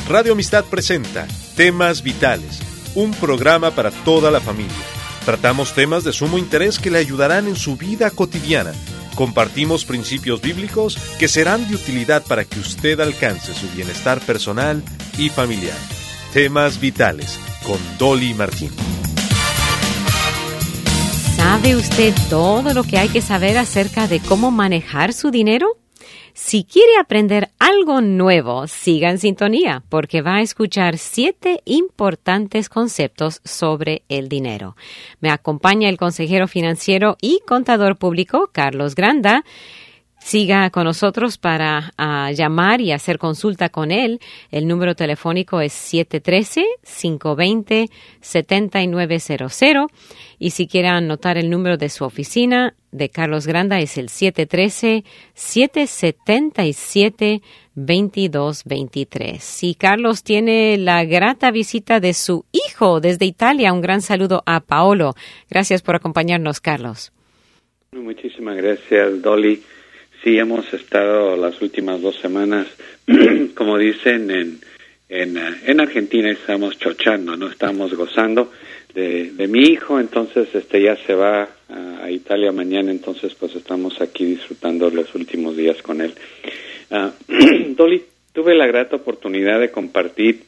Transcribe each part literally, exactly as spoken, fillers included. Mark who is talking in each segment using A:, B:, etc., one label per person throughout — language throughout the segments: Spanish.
A: Radio Amistad presenta Temas Vitales, un programa para toda la familia. Tratamos temas de sumo interés que le ayudarán en su vida cotidiana. Compartimos principios bíblicos que serán de utilidad para que usted alcance su bienestar personal y familiar. Temas Vitales, con Dolly Martín.
B: ¿Sabe usted todo lo que hay que saber acerca de cómo manejar su dinero? Si quiere aprender algo nuevo, siga en sintonía, porque va a escuchar siete importantes conceptos sobre el dinero. Me acompaña el consejero financiero y contador público, Carlos Granda. Siga con nosotros para uh, llamar y hacer consulta con él. El número telefónico es siete uno tres, cinco dos cero, siete nueve cero cero. Y si quiere anotar el número de su oficina de Carlos Granda es el siete uno tres, siete siete siete, dos dos dos tres. Y Carlos tiene la grata visita de su hijo desde Italia. Un gran saludo a Paolo. Gracias por acompañarnos, Carlos.
C: Muchísimas gracias, Dolly. Sí, hemos estado las últimas dos semanas, como dicen en, en, en Argentina, estamos chochando, no estamos gozando de, de mi hijo, entonces este ya se va a, a Italia mañana, entonces pues estamos aquí disfrutando los últimos días con él. Uh, Dolly, tuve la grata oportunidad de compartir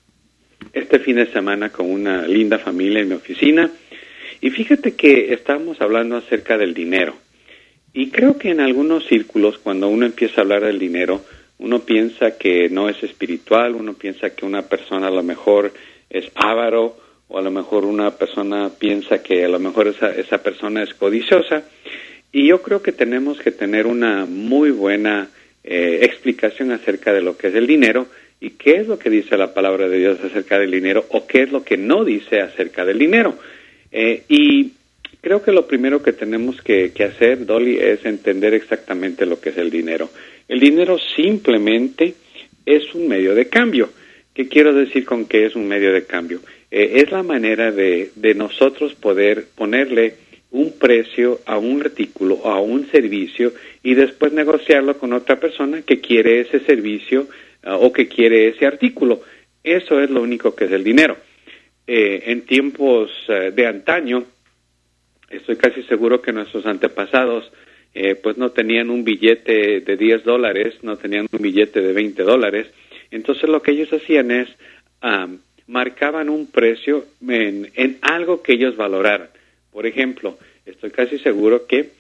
C: este fin de semana con una linda familia en mi oficina, y fíjate que estábamos hablando acerca del dinero. Y creo que en algunos círculos, cuando uno empieza a hablar del dinero, uno piensa que no es espiritual, uno piensa que una persona a lo mejor es avaro, o a lo mejor una persona piensa que a lo mejor esa, esa persona es codiciosa. Y yo creo que tenemos que tener una muy buena eh, explicación acerca de lo que es el dinero y qué es lo que dice la palabra de Dios acerca del dinero o qué es lo que no dice acerca del dinero. Eh, y creo que lo primero que tenemos que, que hacer, Dolly, es entender exactamente lo que es el dinero. El dinero simplemente es un medio de cambio. ¿Qué quiero decir con que es un medio de cambio? Eh, es la manera de, de nosotros poder ponerle un precio a un artículo o a un servicio y después negociarlo con otra persona que quiere ese servicio uh, o que quiere ese artículo. Eso es lo único que es el dinero. Eh, en tiempos uh, de antaño, estoy casi seguro que nuestros antepasados eh, pues no tenían un billete de diez dólares, no tenían un billete de veinte dólares. Entonces lo que ellos hacían es um, marcaban un precio en, en algo que ellos valoraran. Por ejemplo, estoy casi seguro que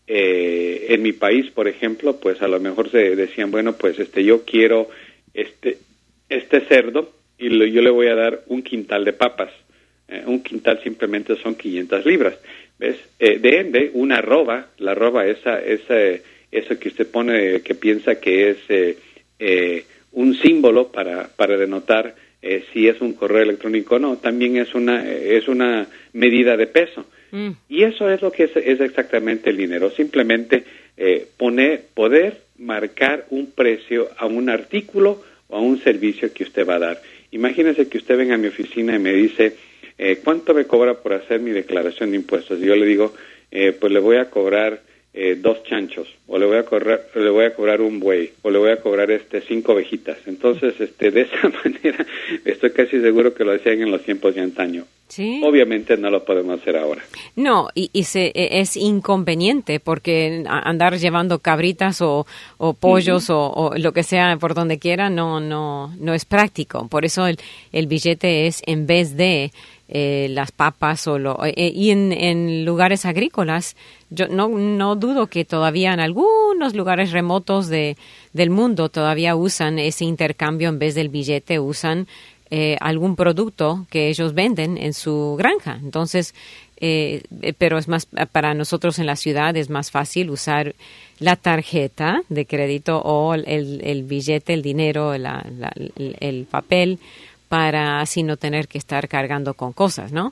C: eh, en mi país, por ejemplo, pues a lo mejor se decían, bueno, pues este yo quiero este este cerdo y lo, yo le voy a dar un quintal de papas. Eh, un quintal simplemente son quinientas libras. ¿Ves? Eh, de ende, una arroba, la arroba esa, esa, eso que usted pone, que piensa que es eh, eh, un símbolo para, para denotar eh, si es un correo electrónico o no, también es una, es una medida de peso. Mm. Y eso es lo que es, es exactamente el dinero, simplemente eh, poner, poder marcar un precio a un artículo o a un servicio que usted va a dar. Imagínese que usted venga a mi oficina y me dice, Eh, ¿cuánto me cobra por hacer mi declaración de impuestos? Y yo le digo, eh, pues le voy a cobrar eh, dos chanchos, o le voy a cobrar, le voy a cobrar un buey, o le voy a cobrar este cinco ovejitas. Entonces, este, de esa manera, estoy casi seguro que lo hacían en los tiempos de antaño.
B: Sí.
C: Obviamente no lo podemos hacer ahora.
B: No, y, y se, es inconveniente porque andar llevando cabritas o, o pollos uh-huh. o, o lo que sea por donde quiera no, no, no es práctico. Por eso el, el billete es en vez de Eh, las papas o lo, eh, y en, en lugares agrícolas yo no no dudo que todavía en algunos lugares remotos de del mundo todavía usan ese intercambio en vez del billete, usan eh, algún producto que ellos venden en su granja. Entonces eh, pero es más para nosotros en la ciudad es más fácil usar la tarjeta de crédito o el, el billete, el dinero, la, la, el, el papel, para así no tener que estar cargando con cosas, ¿no?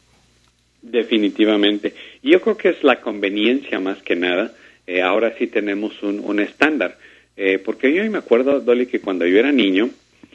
C: Definitivamente. Yo creo que es la conveniencia más que nada. Eh, ahora sí tenemos un, un estándar. Eh, porque yo me acuerdo, Dolly, que cuando yo era niño,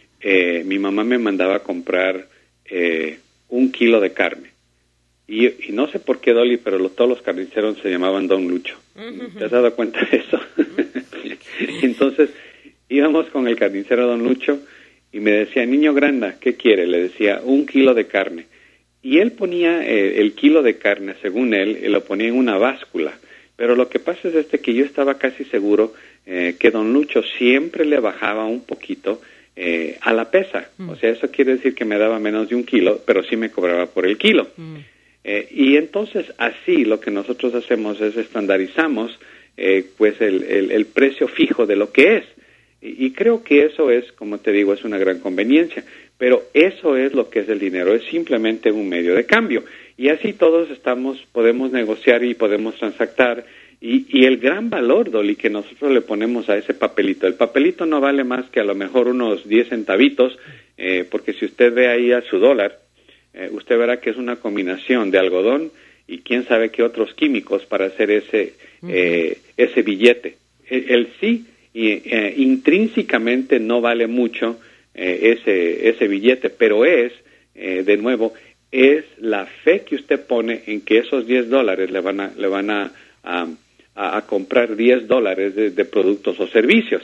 C: eh, mi mamá me mandaba a comprar eh, un kilo de carne. Y, y no sé por qué, Dolly, pero los, todos los carniceros se llamaban Don Lucho. Uh-huh. ¿Te has dado cuenta de eso? Uh-huh. Entonces, íbamos con el carnicero Don Lucho y me decía, niño Granda, ¿qué quiere? Le decía, un kilo de carne. Y él ponía eh, el kilo de carne, según él, y lo ponía en una báscula. Pero lo que pasa es este que yo estaba casi seguro eh, que don Lucho siempre le bajaba un poquito eh, a la pesa. Mm. O sea, eso quiere decir que me daba menos de un kilo, pero sí me cobraba por el kilo. Mm. Eh, y entonces así lo que nosotros hacemos es estandarizamos eh, pues el, el, el precio fijo de lo que es. Y, y creo que eso es, como te digo, es una gran conveniencia. Pero eso es lo que es el dinero, es simplemente un medio de cambio. Y así todos estamos, podemos negociar y podemos transactar. Y, y el gran valor, Dolly, que nosotros le ponemos a ese papelito, el papelito no vale más que a lo mejor unos diez centavitos, eh, porque si usted ve ahí a su dólar, eh, usted verá que es una combinación de algodón y quién sabe qué otros químicos para hacer ese, uh-huh. eh, ese billete. El, el sí, y, eh, intrínsecamente no vale mucho eh, ese, ese billete, pero es, eh, de nuevo, es la fe que usted pone en que esos diez dólares le van a, le van a, a, a comprar diez dólares de, de productos o servicios.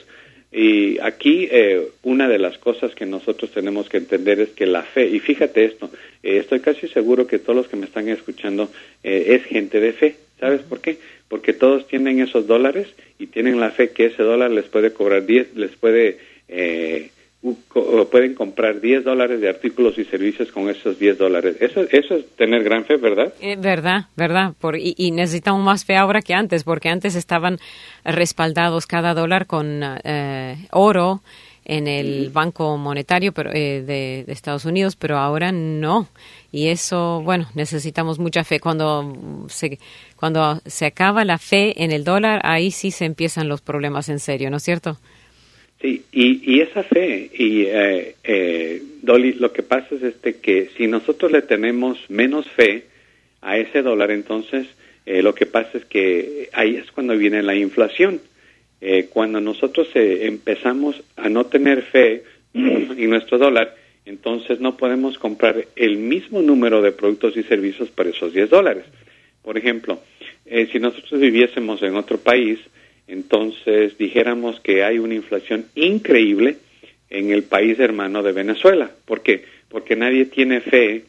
C: Y aquí eh, una de las cosas que nosotros tenemos que entender es que la fe, y fíjate esto, eh, estoy casi seguro que todos los que me están escuchando eh, es gente de fe. ¿Sabes por qué? Porque todos tienen esos dólares y tienen la fe que ese dólar les puede cobrar diez, les puede... Eh, pueden comprar diez dólares de artículos y servicios con esos diez dólares. Eso, eso es tener gran fe, ¿verdad?
B: Eh, verdad, verdad. Por, y, y necesitamos más fe ahora que antes, porque antes estaban respaldados cada dólar con eh, oro en el Banco Monetario pero, eh, de, de Estados Unidos, pero ahora no. Y eso, bueno, necesitamos mucha fe. Cuando se, cuando se acaba la fe en el dólar, ahí sí se empiezan los problemas en serio, ¿no es cierto?
C: Sí, y, y esa fe, y eh, eh, Dolly, lo que pasa es este que si nosotros le tenemos menos fe a ese dólar, entonces eh, lo que pasa es que ahí es cuando viene la inflación. Eh, cuando nosotros eh, empezamos a no tener fe en nuestro dólar, entonces no podemos comprar el mismo número de productos y servicios para esos diez dólares. Por ejemplo, eh, si nosotros viviésemos en otro país, entonces dijéramos que hay una inflación increíble en el país hermano de Venezuela. ¿Por qué? Porque nadie tiene fe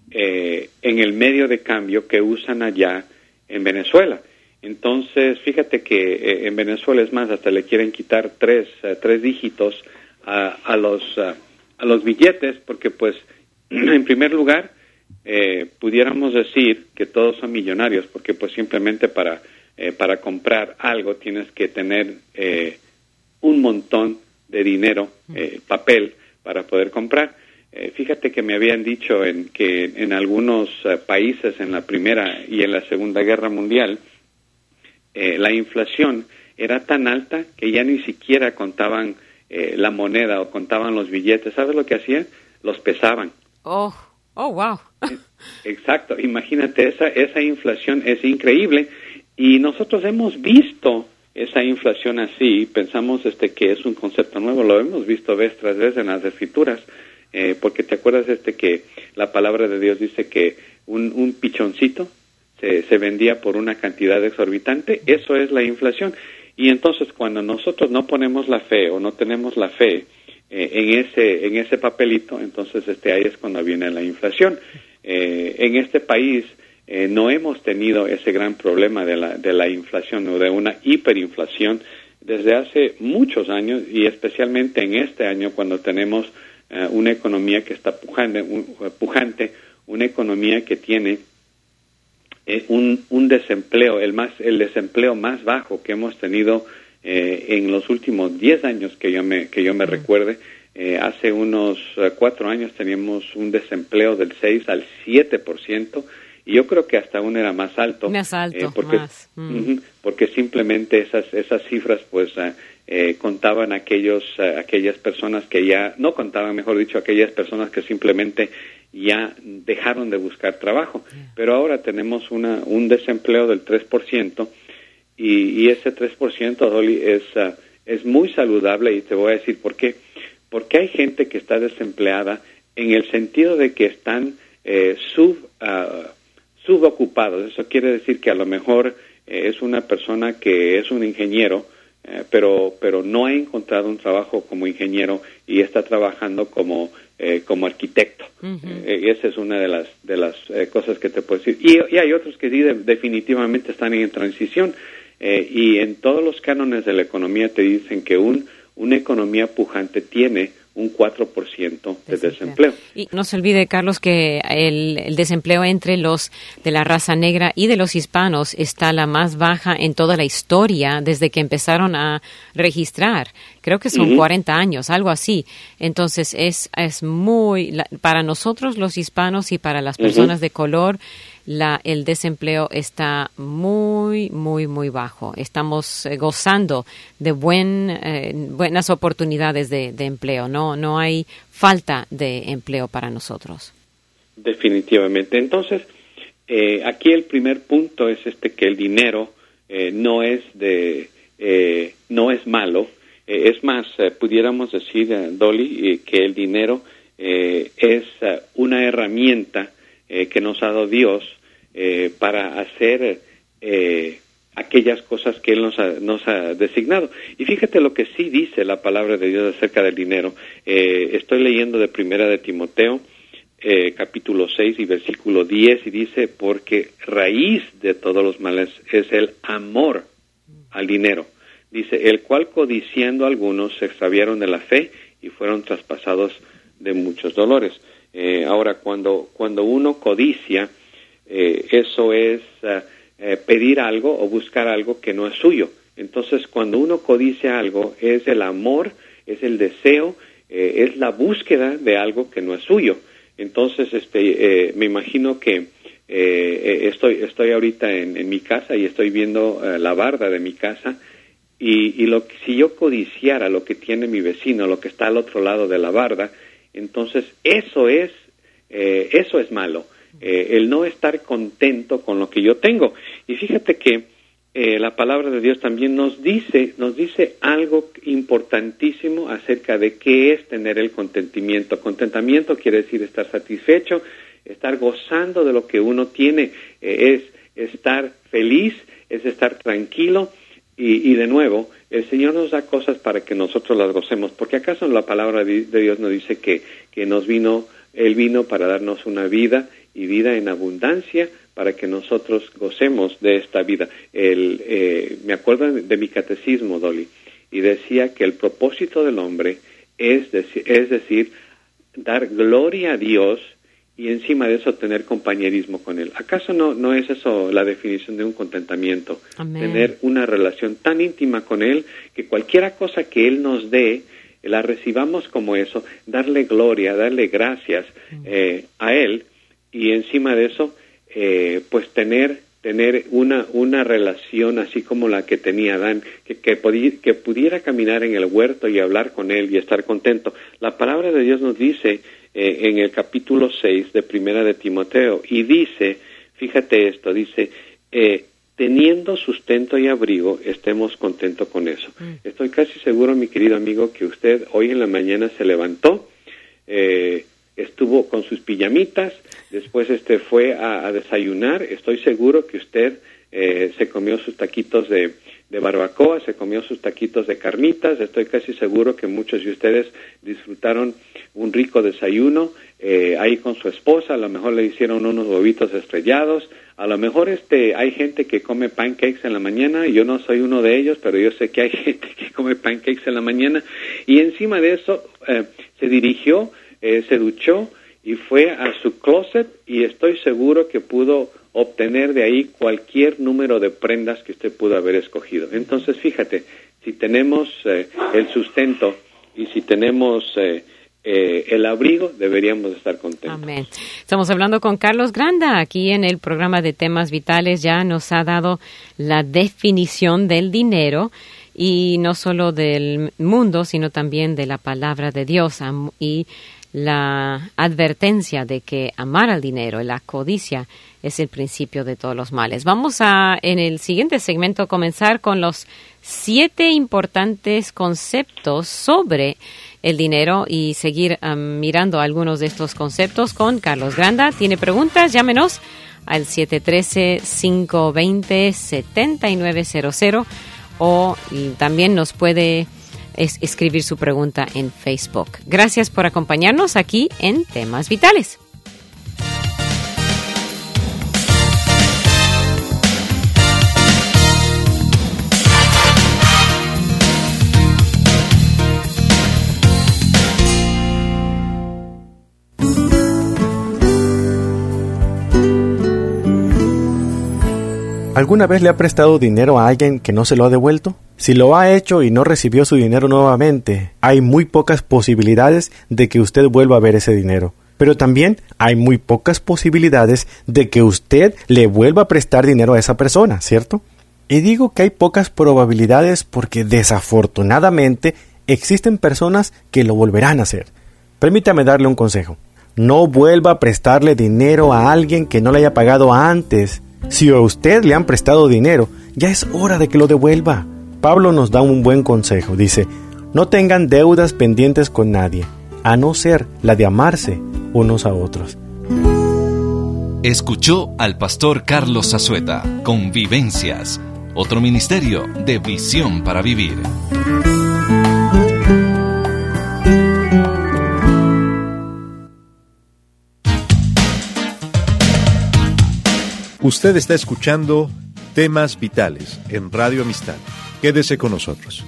C: eh, en el medio de cambio que usan allá en Venezuela. Entonces, fíjate que eh, en Venezuela, es más, hasta le quieren quitar tres, uh, tres dígitos a, a, los, uh, a los billetes, porque pues, en primer lugar, eh, pudiéramos decir que todos son millonarios, porque pues simplemente para... Eh, para comprar algo tienes que tener eh, un montón de dinero, eh, papel, para poder comprar. Eh, fíjate que me habían dicho en, que en algunos uh, países en la Primera y en la Segunda Guerra Mundial, eh, la inflación era tan alta que ya ni siquiera contaban eh, la moneda o contaban los billetes. ¿Sabes lo que hacían? Los pesaban.
B: Oh, oh, wow.
C: Exacto. Imagínate, esa, esa inflación es increíble. Y nosotros hemos visto esa inflación así, pensamos este que es un concepto nuevo, lo hemos visto vez tras vez en las escrituras, eh, porque te acuerdas este que la palabra de Dios dice que un, un pichoncito se, se vendía por una cantidad exorbitante, eso es la inflación. Y entonces cuando nosotros no ponemos la fe o no tenemos la fe eh, en ese en ese papelito, entonces este ahí es cuando viene la inflación. Eh, en este país Eh, no hemos tenido ese gran problema de la, de la inflación o de una hiperinflación desde hace muchos años y especialmente en este año cuando tenemos uh, una economía que está pujante, un, pujante una economía que tiene eh, un, un desempleo, el más el desempleo más bajo que hemos tenido eh, en los últimos diez años que yo me, que yo me recuerde. Eh, hace unos uh, cuatro años teníamos un desempleo del seis al siete por ciento. Y yo creo que hasta aún era más alto.
B: Más alto,
C: eh, porque,
B: más. Mm.
C: Uh-huh, porque simplemente esas esas cifras pues uh, eh, contaban aquellos uh, aquellas personas que ya, no contaban, mejor dicho, aquellas personas que simplemente ya dejaron de buscar trabajo. Yeah. Pero ahora tenemos una un desempleo del tres por ciento y, y ese tres por ciento, Dolly, es, uh, es muy saludable y te voy a decir por qué. Porque hay gente que está desempleada en el sentido de que están eh, sub... Uh, subocupados. Eso quiere decir que a lo mejor eh, es una persona que es un ingeniero eh, pero, pero no ha encontrado un trabajo como ingeniero y está trabajando como, eh, como arquitecto. Uh-huh. Eh, esa es una de las, de las eh, cosas que te puedo decir. Y, y hay otros que sí de, definitivamente están en transición. Eh, y en todos los cánones de la economía te dicen que un, una economía pujante tiene un cuatro por ciento de desempleo.
B: Y no se olvide, Carlos, que el, el desempleo entre los de la raza negra y de los hispanos está la más baja en toda la historia desde que empezaron a registrar. Creo que son uh-huh. cuarenta años, algo así. Entonces, es, es muy, la, para nosotros los hispanos y para las personas uh-huh. de color, La, el desempleo está muy, muy, muy bajo. Estamos eh, gozando de buen, eh, buenas oportunidades de, de empleo. No, no hay falta de empleo para nosotros.
C: Definitivamente. Entonces, eh, aquí el primer punto es este que el dinero eh, no es de, eh, no es malo. Eh, es más, eh, pudiéramos decir, eh, Dolly, eh, que el dinero eh, es uh, una herramienta eh, que nos ha dado Dios Eh, para hacer eh, aquellas cosas que Él nos ha, nos ha designado. Y fíjate lo que sí dice la palabra de Dios acerca del dinero. Eh, estoy leyendo de Primera de Timoteo, eh, capítulo seis y versículo diez, y dice, porque raíz de todos los males es el amor al dinero. Dice, el cual codiciando algunos se extraviaron de la fe y fueron traspasados de muchos dolores. Eh, ahora, cuando, cuando uno codicia, Eh, eso es uh, eh, pedir algo o buscar algo que no es suyo. Entonces, cuando uno codicia algo, es el amor, es el deseo, eh, es la búsqueda de algo que no es suyo. Entonces, este, eh, me imagino que eh, estoy, estoy ahorita en, en mi casa y estoy viendo uh, la barda de mi casa y, y lo que, si yo codiciara lo que tiene mi vecino, lo que está al otro lado de la barda, entonces eso es, eh, eso es malo. Eh, el no estar contento con lo que yo tengo. Y fíjate que eh, la palabra de Dios también nos dice, nos dice algo importantísimo acerca de qué es tener el contentamiento. Contentamiento quiere decir estar satisfecho, estar gozando de lo que uno tiene, eh, es estar feliz, es estar tranquilo. Y, y de nuevo, el Señor nos da cosas para que nosotros las gocemos, porque acaso la palabra de Dios nos dice que, que nos vino, Él vino para darnos una vida y vida en abundancia para que nosotros gocemos de esta vida. El, eh, me acuerdo de mi catecismo, Dolly, y decía que el propósito del hombre es, deci- es decir, dar gloria a Dios y encima de eso tener compañerismo con Él. ¿Acaso no, no es eso la definición de un contentamiento?
B: Amén.
C: Tener una relación tan íntima con Él que cualquiera cosa que Él nos dé, la recibamos como eso, darle gloria, darle gracias eh, a Él, y encima de eso, eh, pues tener tener una una relación así como la que tenía Adán, que que, podi- que pudiera caminar en el huerto y hablar con él y estar contento. La palabra de Dios nos dice eh, en el capítulo seis de Primera de Timoteo, y dice, fíjate esto, dice, eh, teniendo sustento y abrigo, estemos contentos con eso. Mm. Estoy casi seguro, mi querido amigo, que usted hoy en la mañana se levantó, eh, estuvo con sus pijamitas, después este fue a, a desayunar. Estoy seguro que usted eh, se comió sus taquitos de, de barbacoa, se comió sus taquitos de carnitas. Estoy casi seguro que muchos de ustedes disfrutaron un rico desayuno eh, ahí con su esposa. A lo mejor le hicieron unos huevitos estrellados. A lo mejor este hay gente que come pancakes en la mañana, y yo no soy uno de ellos, pero yo sé que hay gente que come pancakes en la mañana. Y encima de eso eh, se dirigió, Eh, se duchó y fue a su closet, y estoy seguro que pudo obtener de ahí cualquier número de prendas que usted pudo haber escogido. Entonces, fíjate, si tenemos eh, el sustento y si tenemos eh, eh, el abrigo, deberíamos estar contentos.
B: Amén. Estamos hablando con Carlos Granda aquí en el programa de Temas Vitales. Ya nos ha dado la definición del dinero, y no solo del mundo, sino también de la palabra de Dios, y la advertencia de que amar al dinero, la codicia, es el principio de todos los males. Vamos a, en el siguiente segmento, comenzar con los siete importantes conceptos sobre el dinero y seguir um, mirando algunos de estos conceptos con Carlos Granda. ¿Tiene preguntas? Llámenos al siete uno tres, cinco dos cero, siete nueve cero cero o y también nos puede es, escribir su pregunta en Facebook. Gracias por acompañarnos aquí en Temas Vitales.
D: ¿Alguna vez le ha prestado dinero a alguien que no se lo ha devuelto? Si lo ha hecho y no recibió su dinero nuevamente, hay muy pocas posibilidades de que usted vuelva a ver ese dinero. Pero también hay muy pocas posibilidades de que usted le vuelva a prestar dinero a esa persona, ¿cierto? Y digo que hay pocas probabilidades porque desafortunadamente existen personas que lo volverán a hacer. Permítame darle un consejo. No vuelva a prestarle dinero a alguien que no le haya pagado antes. Si a usted le han prestado dinero, ya es hora de que lo devuelva. Pablo nos da un buen consejo. Dice, no tengan deudas pendientes con nadie, a no ser la de amarse unos a otros.
E: Escuchó al pastor Carlos Zazueta con Vivencias, otro ministerio de Visión para Vivir.
A: Usted está escuchando Temas Vitales en Radio Amistad. Quédese con nosotros.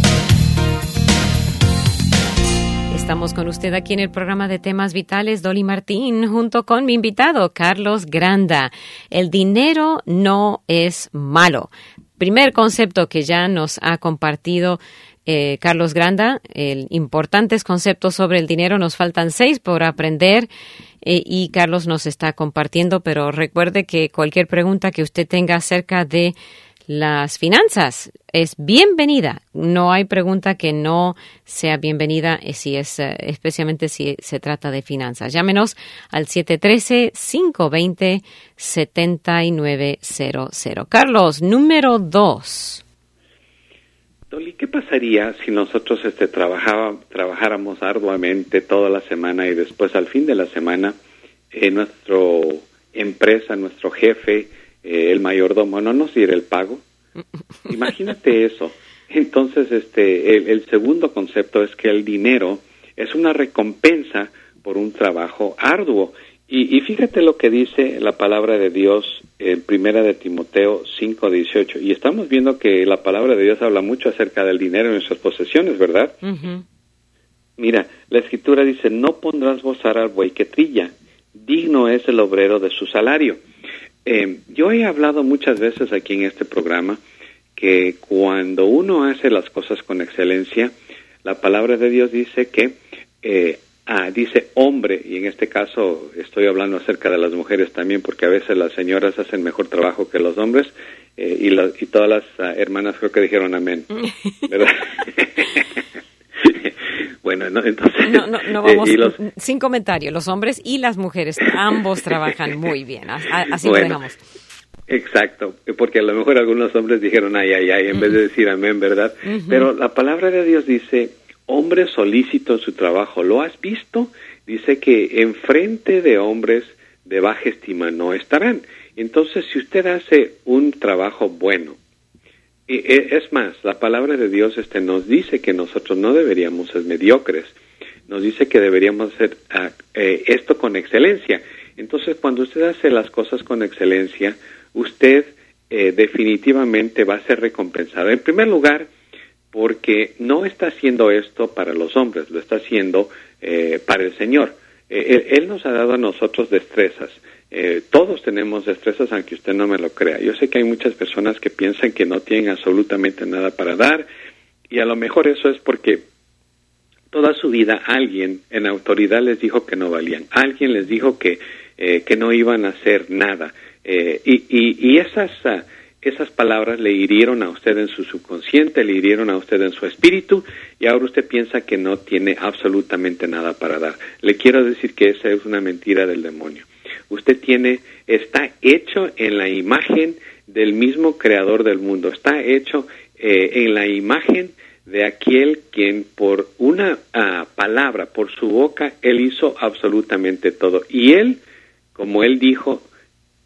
B: Estamos con usted aquí en el programa de Temas Vitales, Dolly Martín, junto con mi invitado, Carlos Granda. El dinero no es malo. Primer concepto que ya nos ha compartido eh, Carlos Granda, el importantes conceptos sobre el dinero. Nos faltan seis por aprender. Eh, y Carlos nos está compartiendo, pero recuerde que cualquier pregunta que usted tenga acerca de las finanzas es bienvenida. No hay pregunta que no sea bienvenida, eh, si es, eh, especialmente si se trata de finanzas. Llámenos al siete uno tres, cinco dos cero, siete nueve cero cero. Carlos, número dos.
C: Dolly, ¿qué pasaría si nosotros este, trabajaba, trabajáramos arduamente toda la semana y después al fin de la semana eh, nuestra empresa, nuestro jefe, eh, el mayordomo no nos diera el pago? Imagínate eso. Entonces, este, el, el segundo concepto es que el dinero es una recompensa por un trabajo arduo. Y, y fíjate lo que dice la palabra de Dios en Primera de Timoteo cinco dieciocho. Y estamos viendo que la palabra de Dios habla mucho acerca del dinero en nuestras posesiones, ¿verdad? Uh-huh. Mira, la Escritura dice, no pondrás bozar al buey que trilla, digno es el obrero de su salario. Eh, yo he hablado muchas veces aquí en este programa que cuando uno hace las cosas con excelencia, la palabra de Dios dice que... Eh, Ah, dice hombre, y en este caso estoy hablando acerca de las mujeres también, porque a veces las señoras hacen mejor trabajo que los hombres, eh, y, la, y todas las uh, hermanas creo que dijeron amén, ¿verdad? Bueno, no, entonces...
B: No, no, no vamos,
C: eh, los,
B: sin comentario, los hombres y las mujeres, ambos trabajan muy bien, así
C: bueno,
B: lo dejamos.
C: Exacto, porque a lo mejor algunos hombres dijeron ay, ay, ay, en uh-huh. vez de decir amén, ¿verdad? Uh-huh. Pero la palabra de Dios dice... hombre solícito en su trabajo, ¿lo has visto? Dice que enfrente de hombres de baja estima no estarán. Entonces, si usted hace un trabajo bueno, es más, la palabra de Dios este, nos dice que nosotros no deberíamos ser mediocres, nos dice que deberíamos hacer uh, eh, esto con excelencia. Entonces, cuando usted hace las cosas con excelencia, usted eh, definitivamente va a ser recompensado. En primer lugar, porque no está haciendo esto para los hombres, lo está haciendo eh, para el Señor. Eh, él, él nos ha dado a nosotros destrezas. Eh, todos tenemos destrezas, aunque usted no me lo crea. Yo sé que hay muchas personas que piensan que no tienen absolutamente nada para dar, y a lo mejor eso es porque toda su vida alguien en autoridad les dijo que no valían. Alguien les dijo que, eh, que no iban a hacer nada. Eh, y, y, y esas... Uh, Esas palabras le hirieron a usted en su subconsciente, le hirieron a usted en su espíritu, y ahora usted piensa que no tiene absolutamente nada para dar. Le quiero decir que esa es una mentira del demonio. Usted tiene, está hecho en la imagen del mismo creador del mundo, está hecho eh, en la imagen de aquel quien por una uh, palabra, por su boca, él hizo absolutamente todo. Y él, como él dijo,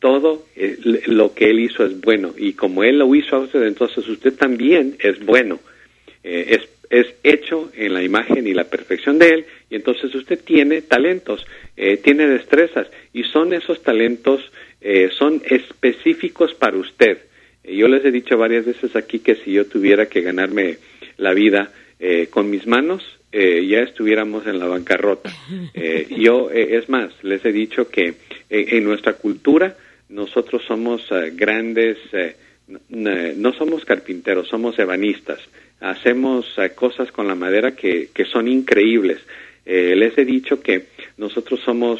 C: todo eh, lo que Él hizo es bueno, y como Él lo hizo a usted, entonces usted también es bueno, eh, es, es hecho en la imagen y la perfección de Él, y entonces usted tiene talentos, eh, tiene destrezas, y son esos talentos, eh, son específicos para usted. Eh, yo les he dicho varias veces aquí que si yo tuviera que ganarme la vida eh, con mis manos, Eh, ya estuviéramos en la bancarrota. Eh, yo, eh, es más, les he dicho que eh, en nuestra cultura nosotros somos uh, grandes, eh, n- no somos carpinteros, somos ebanistas. Hacemos uh, cosas con la madera que, que son increíbles. Eh, les he dicho que nosotros somos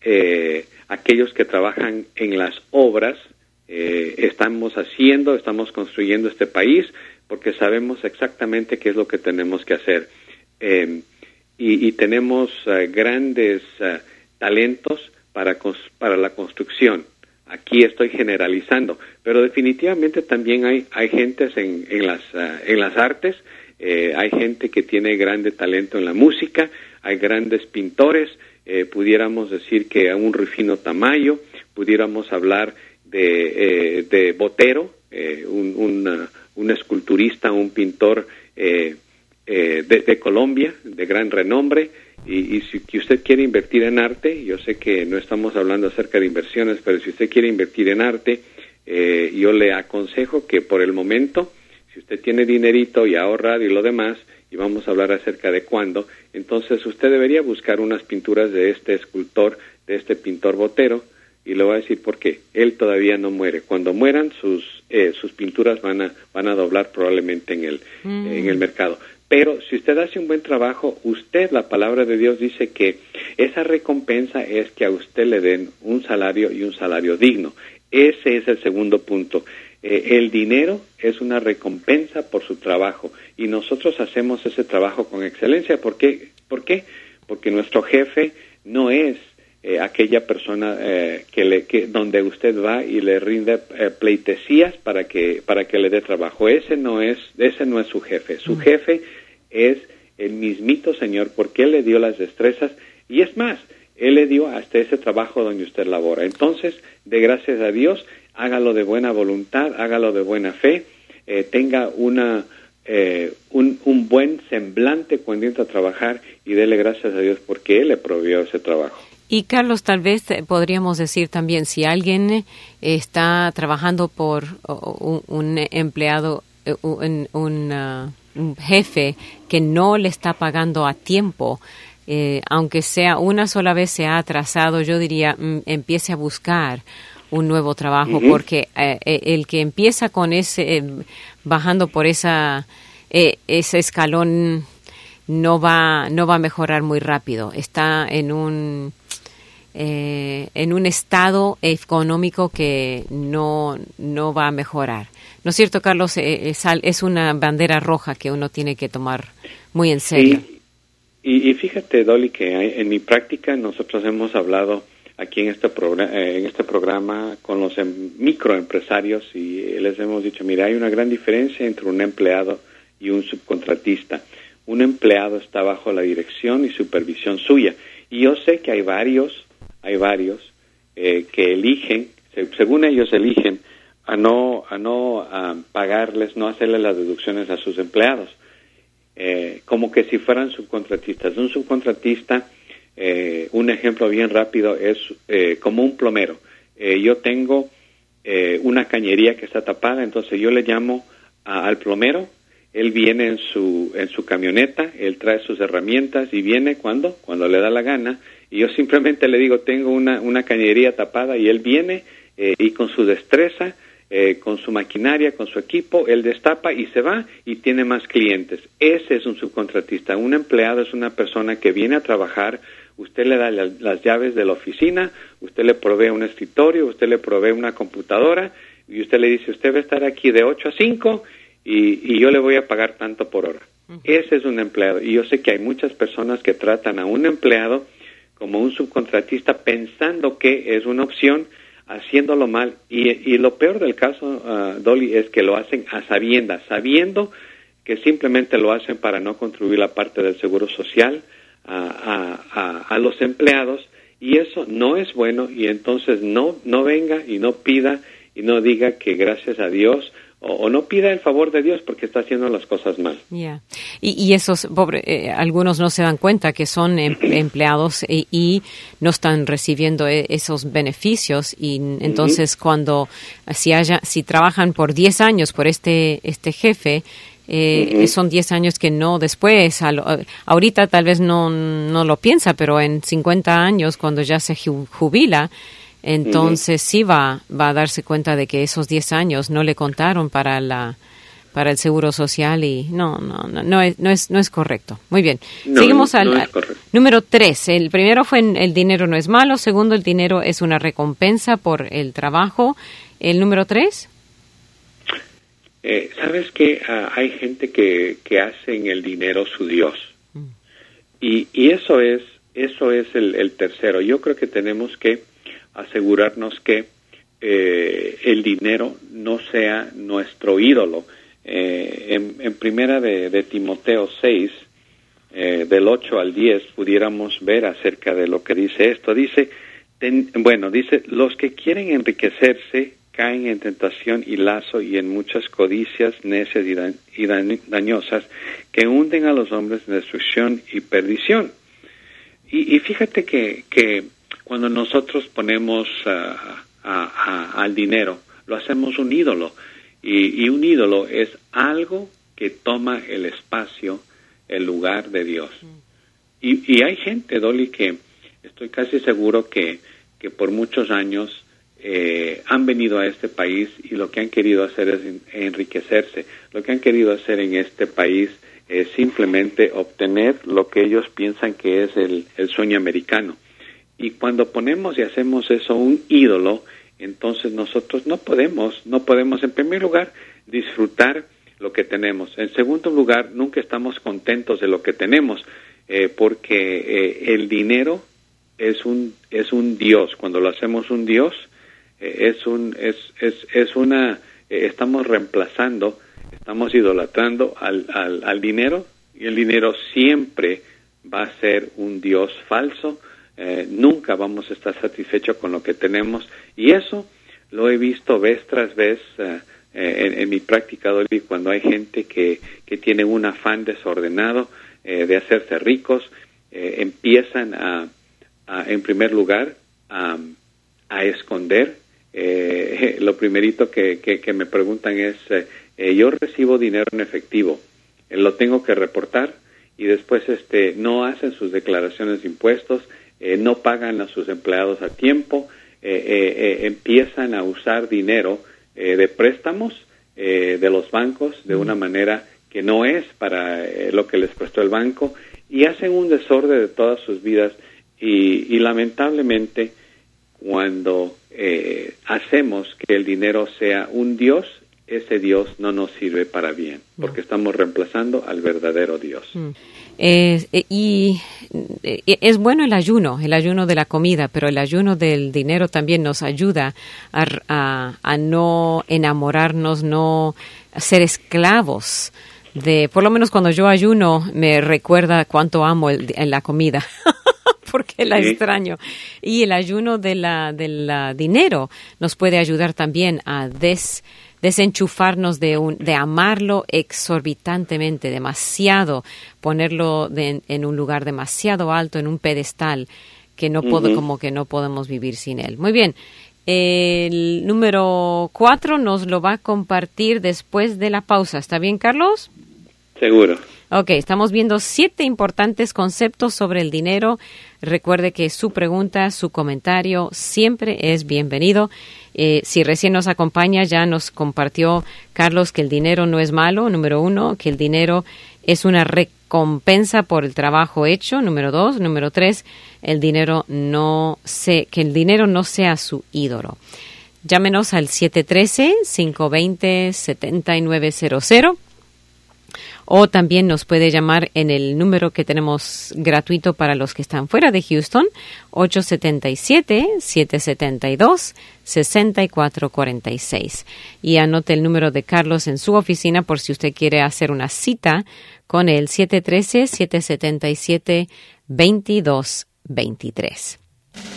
C: eh, aquellos que trabajan en las obras, eh, estamos haciendo, estamos construyendo este país porque sabemos exactamente qué es lo que tenemos que hacer. Eh, y, y tenemos uh, grandes uh, talentos para, para la construcción. Aquí estoy generalizando, pero definitivamente también hay, hay gentes en, en, las, uh, en las artes, eh, hay gente que tiene grande talento en la música, hay grandes pintores, eh, pudiéramos decir que a un Rufino Tamayo, pudiéramos hablar de, eh, de Botero, eh, un, un, uh, un esculturista, un pintor eh, Eh, de, de Colombia, de gran renombre, y, y si que usted quiere invertir en arte, yo sé que no estamos hablando acerca de inversiones, pero si usted quiere invertir en arte, eh, yo le aconsejo que por el momento, si usted tiene dinerito y ahorrar y lo demás, y vamos a hablar acerca de cuándo, entonces usted debería buscar unas pinturas de este escultor, de este pintor Botero, y le voy a decir por qué. Él todavía no muere. Cuando mueran, sus eh, sus pinturas van a van a doblar probablemente en el mm. en el mercado. Pero si usted hace un buen trabajo, usted, la palabra de Dios dice que esa recompensa es que a usted le den un salario y un salario digno. Ese es el segundo punto. Eh, el dinero es una recompensa por su trabajo y nosotros hacemos ese trabajo con excelencia. ¿Por qué? ¿Por qué? Porque nuestro jefe no es eh, aquella persona eh, que le que donde usted va y le rinde eh, pleitesías para que para que le dé trabajo. Ese no es ese no es su jefe. Su jefe es el mismito Señor, porque Él le dio las destrezas y es más, Él le dio hasta ese trabajo donde usted labora. Entonces, de gracias a Dios, hágalo de buena voluntad, hágalo de buena fe, eh, tenga una eh, un, un buen semblante cuando entra a trabajar y dele gracias a Dios porque Él le proveyó ese trabajo.
B: Y Carlos, tal vez podríamos decir también, si alguien está trabajando por un, un empleado, un, un, uh, un jefe que no le está pagando a tiempo, eh, aunque sea una sola vez se ha atrasado, yo diría, mm, empiece a buscar un nuevo trabajo, uh-huh. porque eh, el que empieza con ese, eh, bajando por esa eh, ese escalón, no va no va a mejorar muy rápido. Está en un eh, en un estado económico que no no va a mejorar. ¿No es cierto, Carlos? Eh, es, es una bandera roja que uno tiene que tomar muy en serio.
C: Sí. Y, y fíjate, Dolly, que hay, en mi práctica nosotros hemos hablado aquí en este, programa, eh, en este programa con los em, microempresarios y les hemos dicho, mira, hay una gran diferencia entre un empleado y un subcontratista. Un empleado está bajo la dirección y supervisión suya. Y yo sé que hay varios, hay varios eh, que eligen, según ellos eligen, a no, a no a pagarles, no hacerle las deducciones a sus empleados. Eh, como que si fueran subcontratistas. Un subcontratista, eh, un ejemplo bien rápido es eh, como un plomero. Eh, yo tengo eh, una cañería que está tapada, entonces yo le llamo a, al plomero, él viene en su en su camioneta, él trae sus herramientas y viene cuando cuando le da la gana, y yo simplemente le digo, tengo una, una cañería tapada, y él viene eh, y con su destreza, Eh, con su maquinaria, con su equipo, él destapa y se va y tiene más clientes. Ese es un subcontratista. Un empleado es una persona que viene a trabajar, usted le da la, las llaves de la oficina, usted le provee un escritorio, usted le provee una computadora y usted le dice, usted va a estar aquí de ocho a cinco y, y yo le voy a pagar tanto por hora. Uh-huh. Ese es un empleado. Y yo sé que hay muchas personas que tratan a un empleado como un subcontratista pensando que es una opción, haciéndolo mal, y, y lo peor del caso, uh, Dolly, es que lo hacen a sabiendas, sabiendo que simplemente lo hacen para no contribuir la parte del seguro social a, a, a, a los empleados, Y eso no es bueno, y entonces no, no venga y no pida y no diga que gracias a Dios, o, o no pida el favor de Dios porque está haciendo las cosas mal.
B: Yeah. Y, y esos, pobre, eh, algunos no se dan cuenta que son em, empleados y, y no están recibiendo e, esos beneficios, y entonces uh-huh. cuando, si haya, si trabajan por diez años por este, este jefe, Eh, uh-huh. son diez años que no después, a lo, a, ahorita tal vez no, no lo piensa, pero en cincuenta años, cuando ya se jubila, entonces uh-huh. sí va, va a darse cuenta de que esos diez años no le contaron para la para el seguro social, y no, no, no, no es, no es, no es correcto. Muy bien.
C: No,
B: Seguimos al,
C: no
B: al número tres. El primero fue en, el dinero no es malo. Segundo, el dinero es una recompensa por el trabajo. El número tres.
C: Eh, ¿Sabes que uh, hay gente que, que hace en el dinero su Dios? Mm. Y, y eso es eso es el, el tercero. Yo creo que tenemos que asegurarnos que eh, el dinero no sea nuestro ídolo. Eh, en, en primera de, de Timoteo seis, eh, del ocho al diez, pudiéramos ver acerca de lo que dice esto. Dice, ten, bueno, dice, los que quieren enriquecerse caen en tentación y lazo y en muchas codicias necias y, da, y dañosas que hunden a los hombres en destrucción y perdición. Y, y fíjate que, que cuando nosotros ponemos uh, a, a, al dinero, lo hacemos un ídolo. Y, y un ídolo es algo que toma el espacio, el lugar de Dios. Y, y hay gente, Dolly, que estoy casi seguro que, que por muchos años Eh, han venido a este país y lo que han querido hacer es enriquecerse. Lo que han querido hacer en este país es simplemente obtener lo que ellos piensan que es el, el sueño americano. Y cuando ponemos y hacemos eso un ídolo, entonces nosotros no podemos, no podemos en primer lugar disfrutar lo que tenemos. En segundo lugar, nunca estamos contentos de lo que tenemos, eh, porque eh, el dinero es un, es un Dios. Cuando lo hacemos un Dios, es un es es es una eh, estamos reemplazando, estamos idolatrando al, al al dinero, y el dinero siempre va a ser un dios falso. Eh, nunca vamos a estar satisfechos con lo que tenemos, y eso lo he visto vez tras vez uh, eh, en, en mi práctica, Dolly, cuando hay gente que que tiene un afán desordenado eh, de hacerse ricos, eh, empiezan a, a en primer lugar a a esconder. Eh, lo primerito que, que, que me preguntan es, eh, yo recibo dinero en efectivo, eh, lo tengo que reportar, y después este no hacen sus declaraciones de impuestos, eh, no pagan a sus empleados a tiempo, eh, eh, eh, empiezan a usar dinero eh, de préstamos eh, de los bancos de una manera que no es para eh, lo que les prestó el banco, y hacen un desorden de todas sus vidas, y, y lamentablemente cuando eh, hacemos que el dinero sea un Dios, ese Dios no nos sirve para bien, porque no. estamos reemplazando al verdadero Dios.
B: Mm. Eh, eh, y eh, es bueno el ayuno, el ayuno de la comida, pero el ayuno del dinero también nos ayuda a, a, a no enamorarnos, no ser esclavos de, por lo menos cuando yo ayuno, me recuerda cuánto amo el, la comida. Porque la sí. extraño. Y el ayuno de la del dinero nos puede ayudar también a des, desenchufarnos de un de amarlo exorbitantemente, demasiado, ponerlo de, en un lugar demasiado alto, en un pedestal que no puedo, uh-huh. como que no podemos vivir sin él. Muy bien. El número cuatro nos lo va a compartir después de la pausa. ¿Está bien, Carlos?
C: Seguro.
B: Ok, estamos viendo siete importantes conceptos sobre el dinero. Recuerde que su pregunta, su comentario siempre es bienvenido. Eh, si recién nos acompaña, ya nos compartió Carlos que el dinero no es malo, número uno, que el dinero es una recompensa por el trabajo hecho, número dos, número tres, el dinero no se, que el dinero no sea su ídolo. Llámenos al siete uno tres, cinco dos cero, siete nueve cero cero. O también nos puede llamar en el número que tenemos gratuito para los que están fuera de Houston, ocho siete siete, siete siete dos, seis cuatro cuatro seis. Y anote el número de Carlos en su oficina por si usted quiere hacer una cita con el siete uno tres, siete siete siete, dos dos dos tres.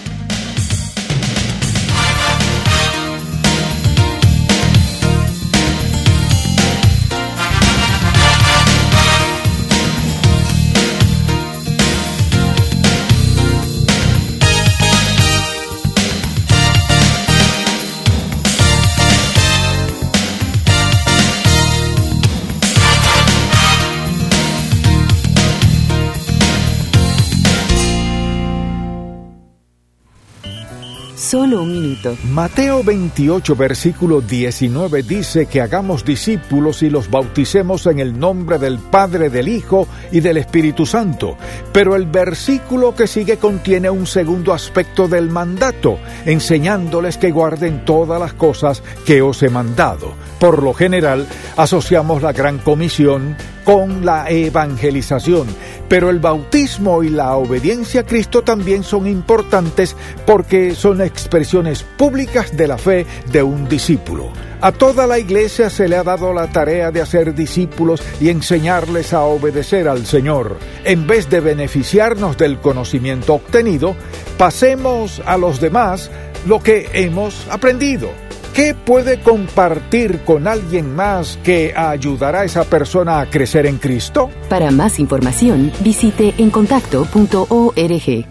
F: solo un minuto.
G: Mateo veintiocho, versículo diecinueve dice que hagamos discípulos y los bauticemos en el nombre del Padre, del Hijo y del Espíritu Santo. Pero el versículo que sigue contiene un segundo aspecto del mandato, enseñándoles que guarden todas las cosas que os he mandado. Por lo general, asociamos la Gran Comisión con la evangelización, pero el bautismo y la obediencia a Cristo también son importantes porque son expresiones públicas de la fe de un discípulo. A toda la iglesia se le ha dado la tarea de hacer discípulos y enseñarles a obedecer al Señor. En vez de beneficiarnos del conocimiento obtenido, pasemos a los demás lo que hemos aprendido. ¿Qué puede compartir con alguien más que ayudará a esa persona a crecer en Cristo?
F: Para más información, visite encontacto punto org.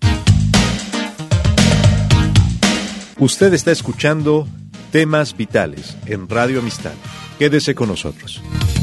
A: Usted está escuchando Temas Vitales en Radio Amistad. Quédese con nosotros.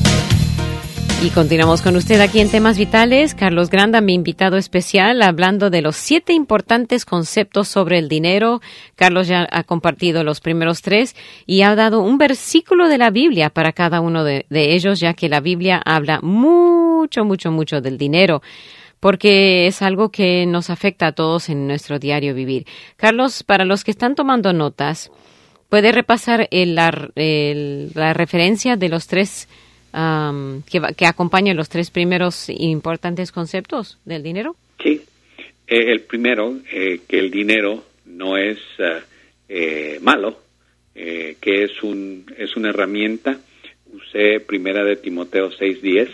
B: Y continuamos con usted aquí en Temas Vitales. Carlos Granda, mi invitado especial, hablando de los siete importantes conceptos sobre el dinero. Carlos ya ha compartido los primeros tres y ha dado un versículo de la Biblia para cada uno de, de ellos, ya que la Biblia habla mucho, mucho, mucho del dinero, porque es algo que nos afecta a todos en nuestro diario vivir. Carlos, para los que están tomando notas, ¿puede repasar el, la, el, la referencia de los tres Um, que, que acompaña los tres primeros importantes conceptos del dinero?
C: Sí, eh, el primero, eh, que el dinero no es uh, eh, malo, eh, que es un es una herramienta. Usé primera de Timoteo seis diez,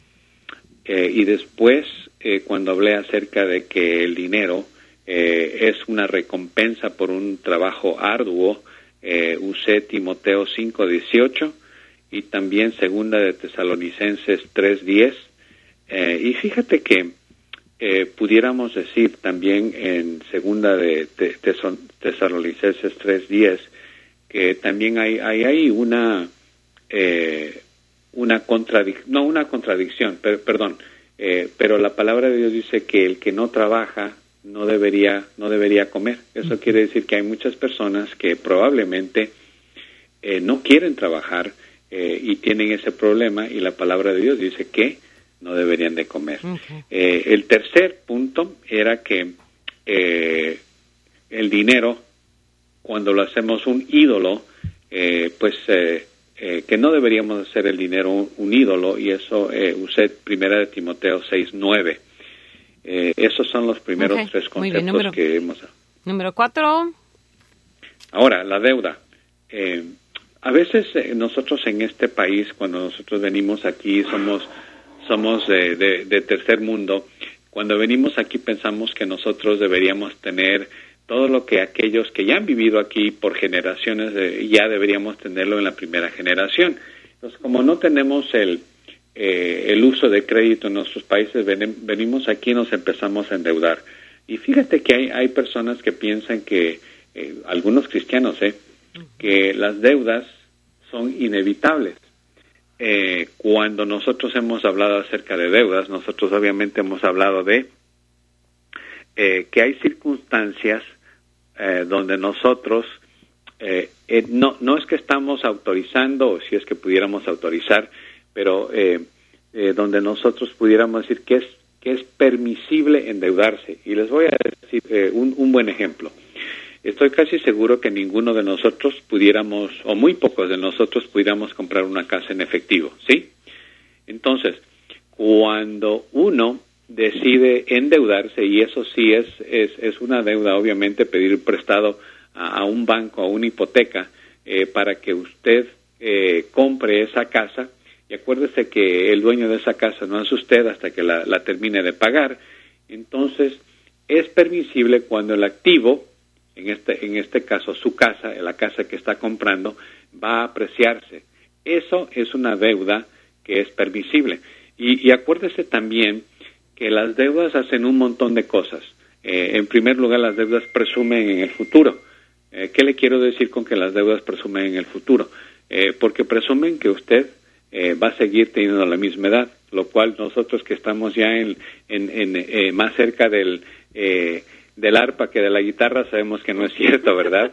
C: eh, y después eh, cuando hablé acerca de que el dinero eh, es una recompensa por un trabajo arduo, eh, usé Timoteo cinco dieciocho, y también segunda de Tesalonicenses tres diez, eh, y fíjate que eh, pudiéramos decir también en segunda de Tesalonicenses tres diez que también hay hay, hay una eh, una contradicción, no una contradicción, per, perdón, eh, pero la palabra de Dios dice que el que no trabaja no debería no debería comer. Eso quiere decir que hay muchas personas que probablemente eh, no quieren trabajar, Eh, y tienen ese problema, y la palabra de Dios dice que no deberían de comer. Okay. Eh, el tercer punto era que eh, el dinero, cuando lo hacemos un ídolo, eh, pues eh, eh, que no deberíamos hacer el dinero un, un ídolo, y eso eh, usé primera de Timoteo seis nueve. Eh, esos son los primeros okay. tres conceptos número, que hemos...
B: Número cuatro.
C: Ahora, la deuda. Eh, A veces eh, nosotros en este país, cuando nosotros venimos aquí, somos somos de, de, de tercer mundo. Cuando venimos aquí pensamos que nosotros deberíamos tener todo lo que aquellos que ya han vivido aquí por generaciones, eh, ya deberíamos tenerlo en la primera generación. Entonces, como no tenemos el eh, el uso de crédito en nuestros países, ven, venimos aquí y nos empezamos a endeudar. Y fíjate que hay, hay personas que piensan que, eh, algunos cristianos, eh, que las deudas son inevitables. Eh, cuando nosotros hemos hablado acerca de deudas, nosotros obviamente hemos hablado de eh, que hay circunstancias eh, donde nosotros eh, eh, no no es que estamos autorizando, o si es que pudiéramos autorizar, pero eh, eh, donde nosotros pudiéramos decir que es que es permisible endeudarse. Y les voy a decir eh, un, un buen ejemplo. Estoy casi seguro que ninguno de nosotros pudiéramos, o muy pocos de nosotros pudiéramos comprar una casa en efectivo, ¿sí? Entonces, cuando uno decide endeudarse, y eso sí es es, es una deuda, obviamente, pedir prestado a, a un banco, a una hipoteca, eh, para que usted eh, compre esa casa, y acuérdese que el dueño de esa casa no es usted hasta que la, la termine de pagar. Entonces, es permisible cuando el activo, en este en este caso su casa, la casa que está comprando, va a apreciarse. Eso es una deuda que es permisible. Y, y acuérdese también que las deudas hacen un montón de cosas. Eh, en primer lugar, las deudas presumen en el futuro. Eh, ¿Qué le quiero decir con que las deudas presumen en el futuro? Eh, porque presumen que usted eh, va a seguir teniendo la misma edad, lo cual nosotros que estamos ya en, en, en eh, más cerca del... Eh, del arpa que de la guitarra, sabemos que no es cierto, ¿verdad?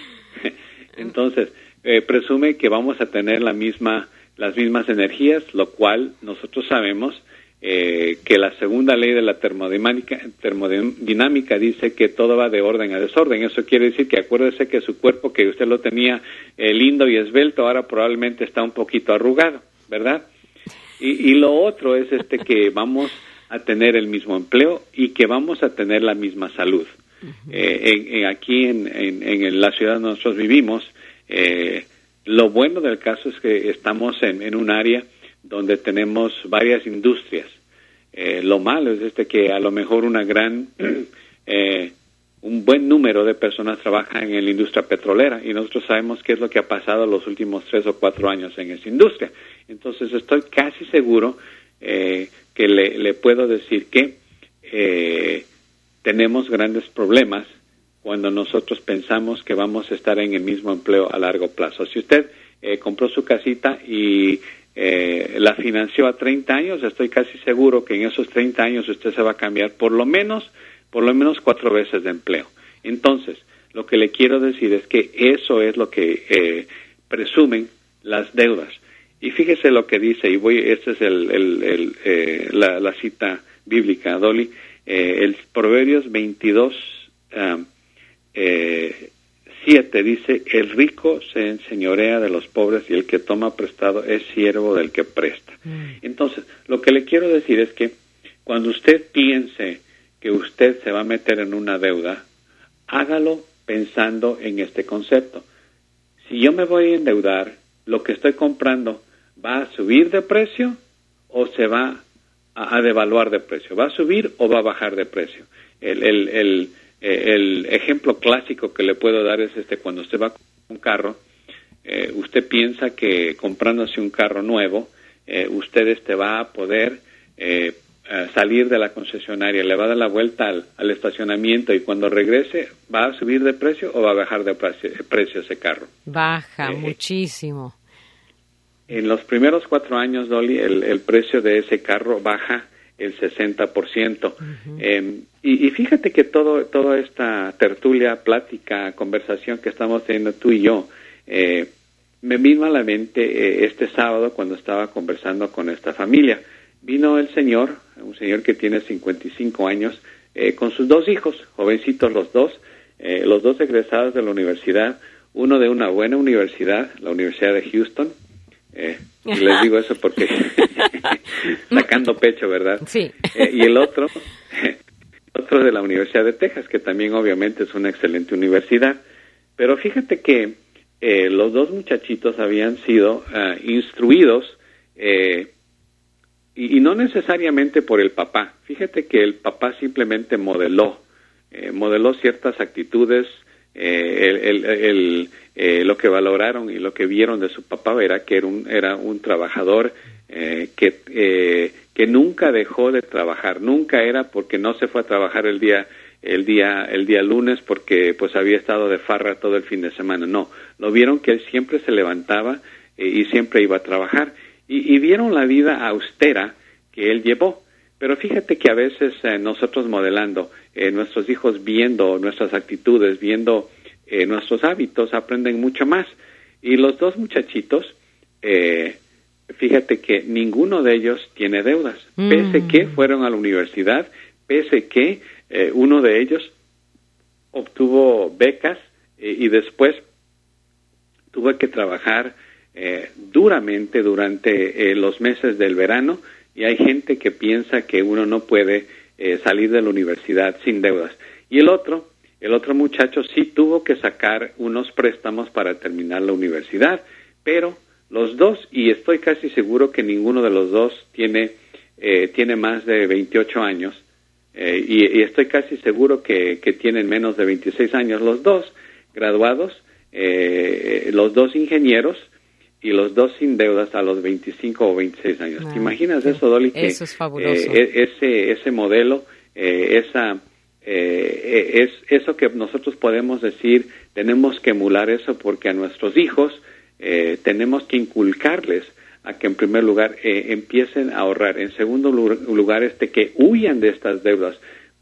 C: Entonces, eh, presume que vamos a tener la misma, las mismas energías, lo cual nosotros sabemos eh, que la segunda ley de la termodinámica, termodinámica dice que todo va de orden a desorden. Eso quiere decir que acuérdese que su cuerpo, que usted lo tenía eh, lindo y esbelto, ahora probablemente está un poquito arrugado, ¿verdad? Y, y lo otro es este que vamos a tener el mismo empleo y que vamos a tener la misma salud. Uh-huh. Eh, en, en, aquí en, en, en la ciudad donde nosotros vivimos, eh, lo bueno del caso es que estamos en, en un área donde tenemos varias industrias. Eh, lo malo es este que a lo mejor una gran, eh, un buen número de personas trabajan en la industria petrolera y nosotros sabemos qué es lo que ha pasado los últimos tres o cuatro años en esa industria. Entonces estoy casi seguro eh, que le, le puedo decir que eh, tenemos grandes problemas cuando nosotros pensamos que vamos a estar en el mismo empleo a largo plazo. Si usted eh, compró su casita y eh, la financió a treinta años, estoy casi seguro que en esos treinta años usted se va a cambiar por lo menos, por lo menos cuatro veces de empleo. Entonces, lo que le quiero decir es que eso es lo que eh, presumen las deudas. Y fíjese lo que dice, y voy, esta es el, el, el, eh, la, la cita bíblica, Dolly, eh, el Proverbios veintidós, uh, eh, siete dice, el rico se enseñorea de los pobres y el que toma prestado es siervo del que presta. Mm. Entonces, lo que le quiero decir es que cuando usted piense que usted se va a meter en una deuda, hágalo pensando en este concepto. Si yo me voy a endeudar, lo que estoy comprando ¿va a subir de precio o se va a, a devaluar de precio? ¿Va a subir o va a bajar de precio? El, el, el, el ejemplo clásico que le puedo dar es este: cuando usted va con un carro, eh, usted piensa que comprándose un carro nuevo, eh, usted este va a poder eh, salir de la concesionaria, le va a dar la vuelta al, al estacionamiento y cuando regrese, ¿va a subir de precio o va a bajar de precio, precio ese carro?
B: Baja
C: eh,
B: muchísimo.
C: En los primeros cuatro años, Dolly, el, el precio de ese carro baja el sesenta por ciento. Uh-huh. Eh, y, y fíjate que todo, toda esta tertulia, plática, conversación que estamos teniendo tú y yo, eh, me vino a la mente eh, este sábado cuando estaba conversando con esta familia. Vino el señor, un señor que tiene cincuenta y cinco años, eh, con sus dos hijos, jovencitos los dos, eh, los dos egresados de la universidad, uno de una buena universidad, la Universidad de Houston. Eh, y les digo eso porque sacando pecho, ¿verdad?
B: Sí.
C: Eh, y el otro, otro de la Universidad de Texas, que también obviamente es una excelente universidad. Pero fíjate que eh, los dos muchachitos habían sido uh, instruidos, eh, y, y no necesariamente por el papá. Fíjate que el papá simplemente modeló, eh, modeló ciertas actitudes. Eh, el, el, el, eh, lo que valoraron y lo que vieron de su papá era que era un, era un trabajador eh, que, eh, que nunca dejó de trabajar, nunca era porque no se fue a trabajar el día el día el día lunes porque pues había estado de farra todo el fin de semana. No, lo vieron que él siempre se levantaba eh, y siempre iba a trabajar y, y vieron la vida austera que él llevó. Pero fíjate que a veces eh, nosotros modelando, eh, nuestros hijos viendo nuestras actitudes, viendo eh, nuestros hábitos, aprenden mucho más. Y los dos muchachitos, eh, fíjate que ninguno de ellos tiene deudas, mm. pese que fueron a la universidad, pese que eh, uno de ellos obtuvo becas eh, y después tuvo que trabajar eh, duramente durante eh, los meses del verano. Y hay gente que piensa que uno no puede eh, salir de la universidad sin deudas. Y el otro, el otro muchacho sí tuvo que sacar unos préstamos para terminar la universidad, pero los dos, y estoy casi seguro que ninguno de los dos tiene, eh, tiene más de veintiocho años, eh, y, y estoy casi seguro que, que tienen menos de veintiséis años, los dos graduados, eh, los dos ingenieros, y los dos sin deudas a los veinticinco o veintiséis años. Ah, ¿te imaginas sí. eso, Dolly? Que,
B: eso es fabuloso.
C: Eh, ese, ese modelo, eh, esa, eh, es eso que nosotros podemos decir, tenemos que emular eso porque a nuestros hijos eh, tenemos que inculcarles a que en primer lugar eh, empiecen a ahorrar. En segundo lugar, este que huyan de estas deudas,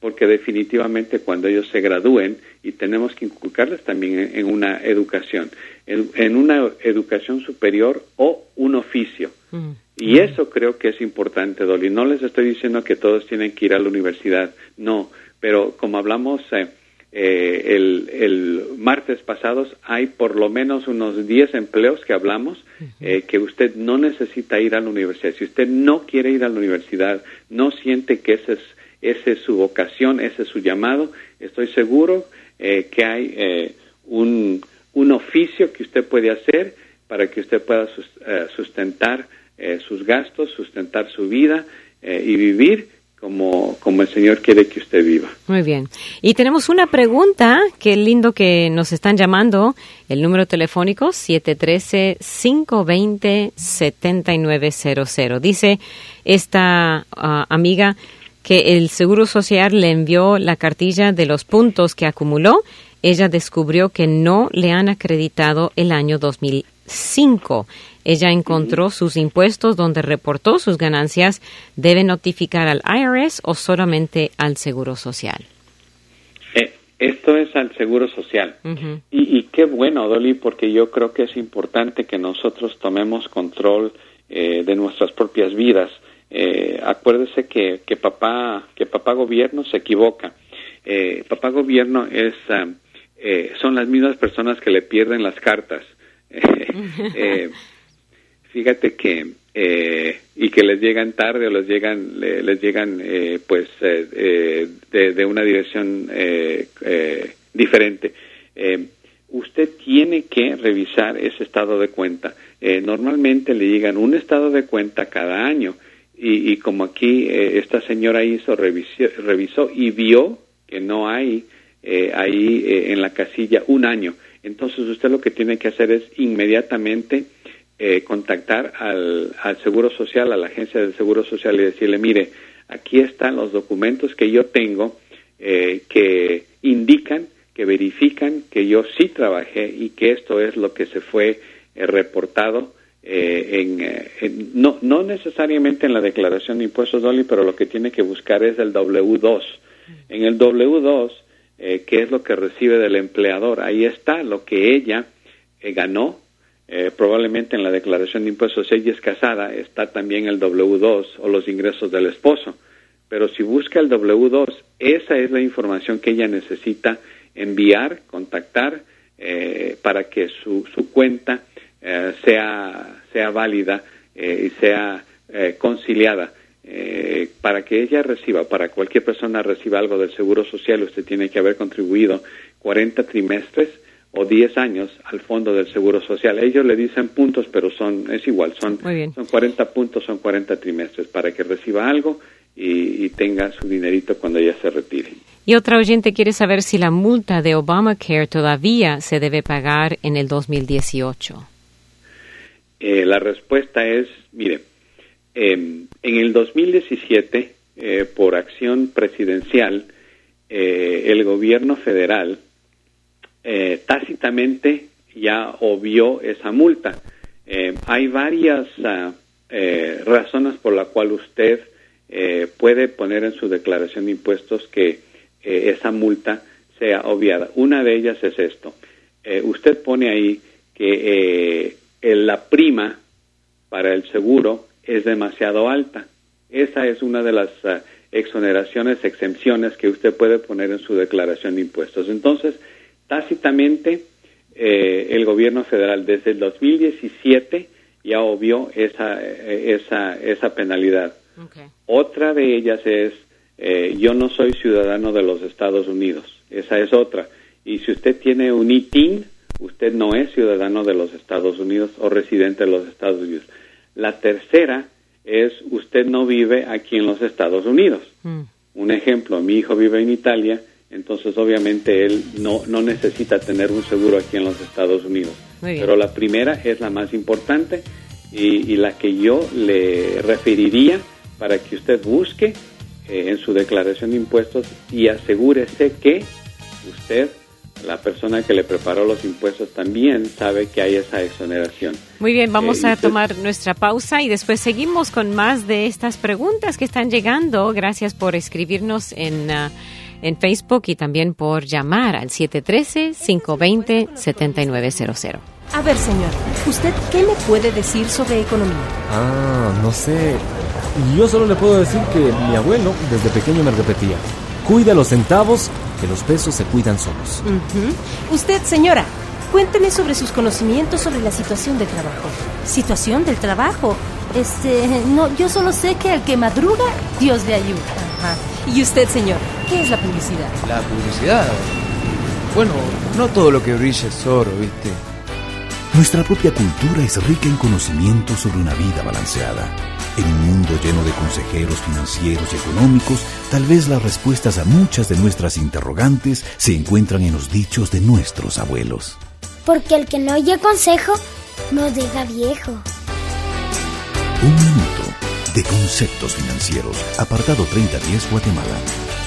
C: porque definitivamente cuando ellos se gradúen, y tenemos que inculcarles también en, en una educación, en, en una educación superior o un oficio. Mm. Y eso creo que es importante, Dolly. No les estoy diciendo que todos tienen que ir a la universidad, no, pero como hablamos eh, eh, el, el martes pasados, hay por lo menos unos diez empleos que hablamos, uh-huh. eh, que usted no necesita ir a la universidad. Si usted no quiere ir a la universidad, no siente que ese es esa es su vocación, ese es su llamado, estoy seguro eh, que hay eh, un, un oficio que usted puede hacer para que usted pueda sus, uh, sustentar eh, sus gastos, sustentar su vida eh, y vivir como, como el Señor quiere que usted viva.
B: Muy bien. Y tenemos una pregunta, qué lindo que nos están llamando, el número telefónico siete uno tres, cinco dos cero, siete nueve cero cero. Dice esta uh, amiga que el Seguro Social le envió la cartilla de los puntos que acumuló. Ella descubrió que no le han acreditado el año dos mil cinco. Ella encontró uh-huh. sus impuestos donde reportó sus ganancias. ¿Debe notificar al I R S o solamente al Seguro Social?
C: Eh, esto es al Seguro Social. Uh-huh. Y, y qué bueno, Dolly, porque yo creo que es importante que nosotros tomemos control eh, de nuestras propias vidas. Eh, acuérdese que, que papá que papá gobierno se equivoca. Eh, papá gobierno es uh, eh, son las mismas personas que le pierden las cartas. eh, fíjate que eh, y que les llegan tarde o les llegan le, les llegan eh, pues eh, eh, de, de una dirección eh, eh, diferente. Eh, usted tiene que revisar ese estado de cuenta. Eh, normalmente le llegan un estado de cuenta cada año. Y, y como aquí eh, esta señora hizo, revisó, revisó y vio que no hay eh, ahí eh, en la casilla un año. Entonces usted lo que tiene que hacer es inmediatamente eh, contactar al, al Seguro Social, a la agencia del Seguro Social y decirle, mire, aquí están los documentos que yo tengo eh, que indican, que verifican que yo sí trabajé y que esto es lo que se fue eh, reportado. Eh, en, en, no, no necesariamente en la declaración de impuestos, Dolly, pero lo que tiene que buscar es el doble u dos. En el doble u dos, eh, ¿qué es lo que recibe del empleador? Ahí está lo que ella eh, ganó, eh, probablemente en la declaración de impuestos. Si ella es casada, está también el doble u dos o los ingresos del esposo. Pero si busca el doble u dos, esa es la información que ella necesita enviar, contactar, eh, para que su, su cuenta Eh, sea sea válida eh, y sea eh, conciliada eh, para que ella reciba, para cualquier persona reciba algo del Seguro Social. Usted tiene que haber contribuido cuarenta trimestres o diez años al fondo del Seguro Social. Ellos le dicen puntos, pero son es igual, son son cuarenta puntos, son cuarenta trimestres para que reciba algo y, y tenga su dinerito cuando ella se retire.
B: Y otra oyente quiere saber si la multa de Obamacare todavía se debe pagar en el dos mil dieciocho.
C: Eh, la respuesta es, mire, eh, en el dos mil diecisiete, eh, por acción presidencial, eh, el gobierno federal eh, tácitamente ya obvió esa multa. Eh, hay varias uh, eh, razones por las cuales usted eh, puede poner en su declaración de impuestos que eh, esa multa sea obviada. Una de ellas es esto. Eh, usted pone ahí que eh, la prima para el seguro es demasiado alta. Esa es una de las uh, exoneraciones, exenciones que usted puede poner en su declaración de impuestos. Entonces, tácitamente, eh, el gobierno federal desde el dos mil diecisiete ya obvió esa, esa, esa penalidad. Okay. Otra de ellas es, eh, yo no soy ciudadano de los Estados Unidos. Esa es otra. Y si usted tiene un I T I N, usted no es ciudadano de los Estados Unidos o residente de los Estados Unidos. La tercera es, usted no vive aquí en los Estados Unidos. Mm. Un ejemplo, mi hijo vive en Italia, entonces obviamente él no, no necesita tener un seguro aquí en los Estados Unidos. Pero la primera es la más importante y, y la que yo le referiría para que usted busque eh, en su declaración de impuestos y asegúrese que usted la persona que le preparó los impuestos también sabe que hay esa exoneración.
B: Muy bien, vamos
C: eh,
B: a
C: usted...
B: tomar nuestra pausa y después seguimos con más de estas preguntas que están llegando. Gracias por escribirnos en, uh, en Facebook y también por llamar al siete uno tres, cinco dos cero, siete nueve cero cero.
H: A ver, señor, ¿usted qué me puede decir sobre economía?
I: Ah, no sé. Yo solo le puedo decir que mi abuelo desde pequeño me repetía: cuida los centavos, que los pesos se cuidan solos.
H: Uh-huh. Usted, señora, cuénteme sobre sus conocimientos sobre la situación del trabajo.
J: ¿Situación del trabajo? Este, no, yo solo sé que al que madruga, Dios le ayuda.
H: Ajá. ¿Y usted, señor, qué es la publicidad?
K: La publicidad. Bueno, no todo lo que brilla es oro, ¿viste?
L: Nuestra propia cultura es rica en conocimientos sobre una vida balanceada. En un mundo lleno de consejeros financieros y económicos, tal vez las respuestas a muchas de nuestras interrogantes se encuentran en los dichos de nuestros abuelos.
M: Porque el que no oye consejo, no llega viejo.
L: Un minuto de conceptos financieros. Apartado treinta diez, Guatemala.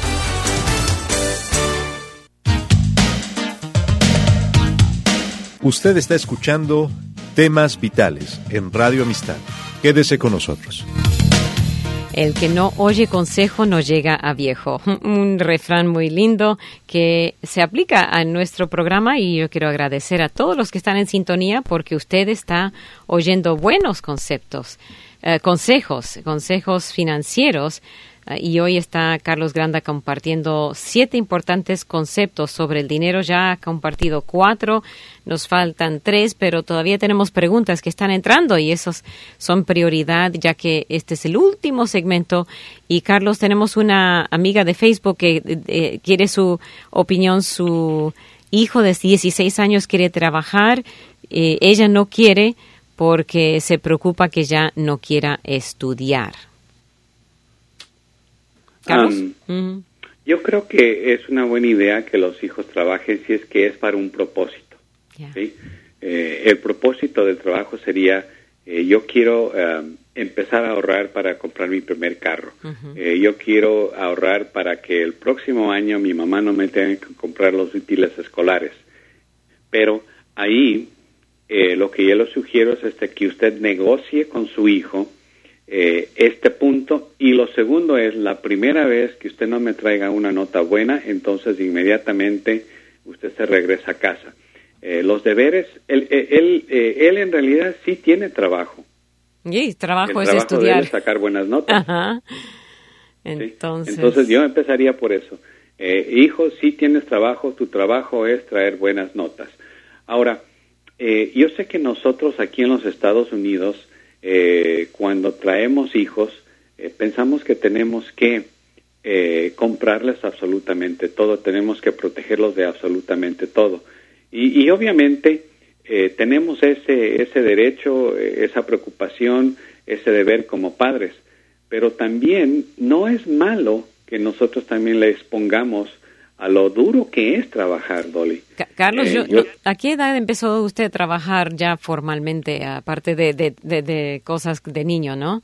A: Usted está escuchando Temas Vitales en Radio Amistad. Quédese con nosotros.
B: El que no oye consejo no llega a viejo. Un refrán muy lindo que se aplica a nuestro programa y yo quiero agradecer a todos los que están en sintonía porque usted está oyendo buenos conceptos, eh, consejos, consejos financieros. Uh, y hoy está Carlos Granda compartiendo siete importantes conceptos sobre el dinero. Ya ha compartido cuatro, nos faltan tres, pero todavía tenemos preguntas que están entrando y esos son prioridad ya que este es el último segmento. Y Carlos, tenemos una amiga de Facebook que eh, quiere su opinión. Su hijo de dieciséis años quiere trabajar, eh, ella no quiere porque se preocupa que ya no quiera estudiar.
C: Um, uh-huh. Yo creo que es una buena idea que los hijos trabajen si es que es para un propósito. Yeah. ¿Sí? Eh, el propósito del trabajo sería, eh, yo quiero uh, empezar a ahorrar para comprar mi primer carro. Uh-huh. Eh, yo quiero ahorrar para que el próximo año mi mamá no me tenga que comprar los útiles escolares. Pero ahí eh, lo que yo le sugiero es este, que usted negocie con su hijo Eh, este punto, y lo segundo es la primera vez que usted no me traiga una nota buena, entonces inmediatamente usted se regresa a casa. Eh, los deberes, él, él, él, él en realidad sí tiene trabajo.
B: Sí, trabajo
C: El
B: es
C: trabajo
B: estudiar.
C: De él es sacar buenas notas.
B: Ajá. Entonces,
C: ¿sí? Entonces yo empezaría por eso. Eh, hijo, sí tienes trabajo, tu trabajo es traer buenas notas. Ahora, eh, yo sé que nosotros aquí en los Estados Unidos, Eh, cuando traemos hijos, eh, pensamos que tenemos que eh, comprarles absolutamente todo, tenemos que protegerlos de absolutamente todo. Y, y obviamente eh, tenemos ese, ese derecho, eh, esa preocupación, ese deber como padres. Pero también no es malo que nosotros también les pongamos a lo duro que es trabajar, Dolly.
B: Ca- Carlos,
C: eh,
B: yo,
C: yo,
B: ¿a qué edad empezó usted a trabajar ya formalmente, aparte de, de, de, de cosas de niño, no?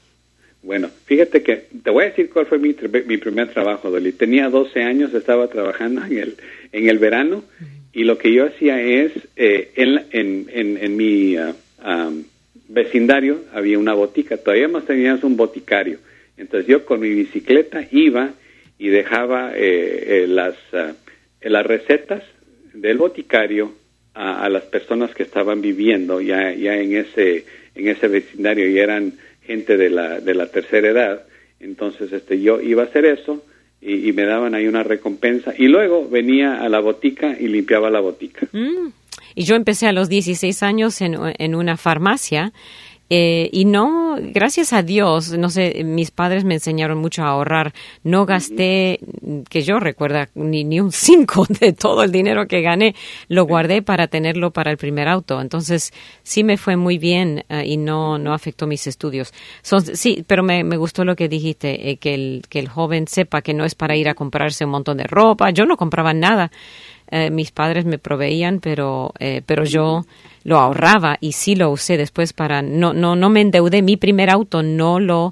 C: Bueno, fíjate que te voy a decir cuál fue mi, mi primer trabajo, Dolly. Tenía doce años, estaba trabajando en el en el verano uh-huh. y lo que yo hacía es, eh, en, en, en, en mi uh, um, vecindario había una botica, todavía más teníamos un boticario. Entonces yo con mi bicicleta iba y dejaba eh, eh, las uh, las recetas del boticario a, a las personas que estaban viviendo ya ya en ese en ese vecindario y eran gente de la de la tercera edad. Entonces este yo iba a hacer eso y, y me daban ahí una recompensa y luego venía a la botica y limpiaba la botica.
B: Mm. Y yo empecé a los dieciséis años en en una farmacia. Eh, y no, gracias a Dios, no sé, mis padres me enseñaron mucho a ahorrar. No gasté, uh-huh. que yo recuerda, ni, ni un cinco de todo el dinero que gané. Lo guardé para tenerlo para el primer auto. Entonces, sí me fue muy bien uh, y no no afectó mis estudios. So, sí, pero me, me gustó lo que dijiste, eh, que, el, que el joven sepa que no es para ir a comprarse un montón de ropa. Yo no compraba nada. Eh, mis padres me proveían, pero eh, pero yo lo ahorraba y sí lo usé después para no no no me endeudé. Mi primer auto no lo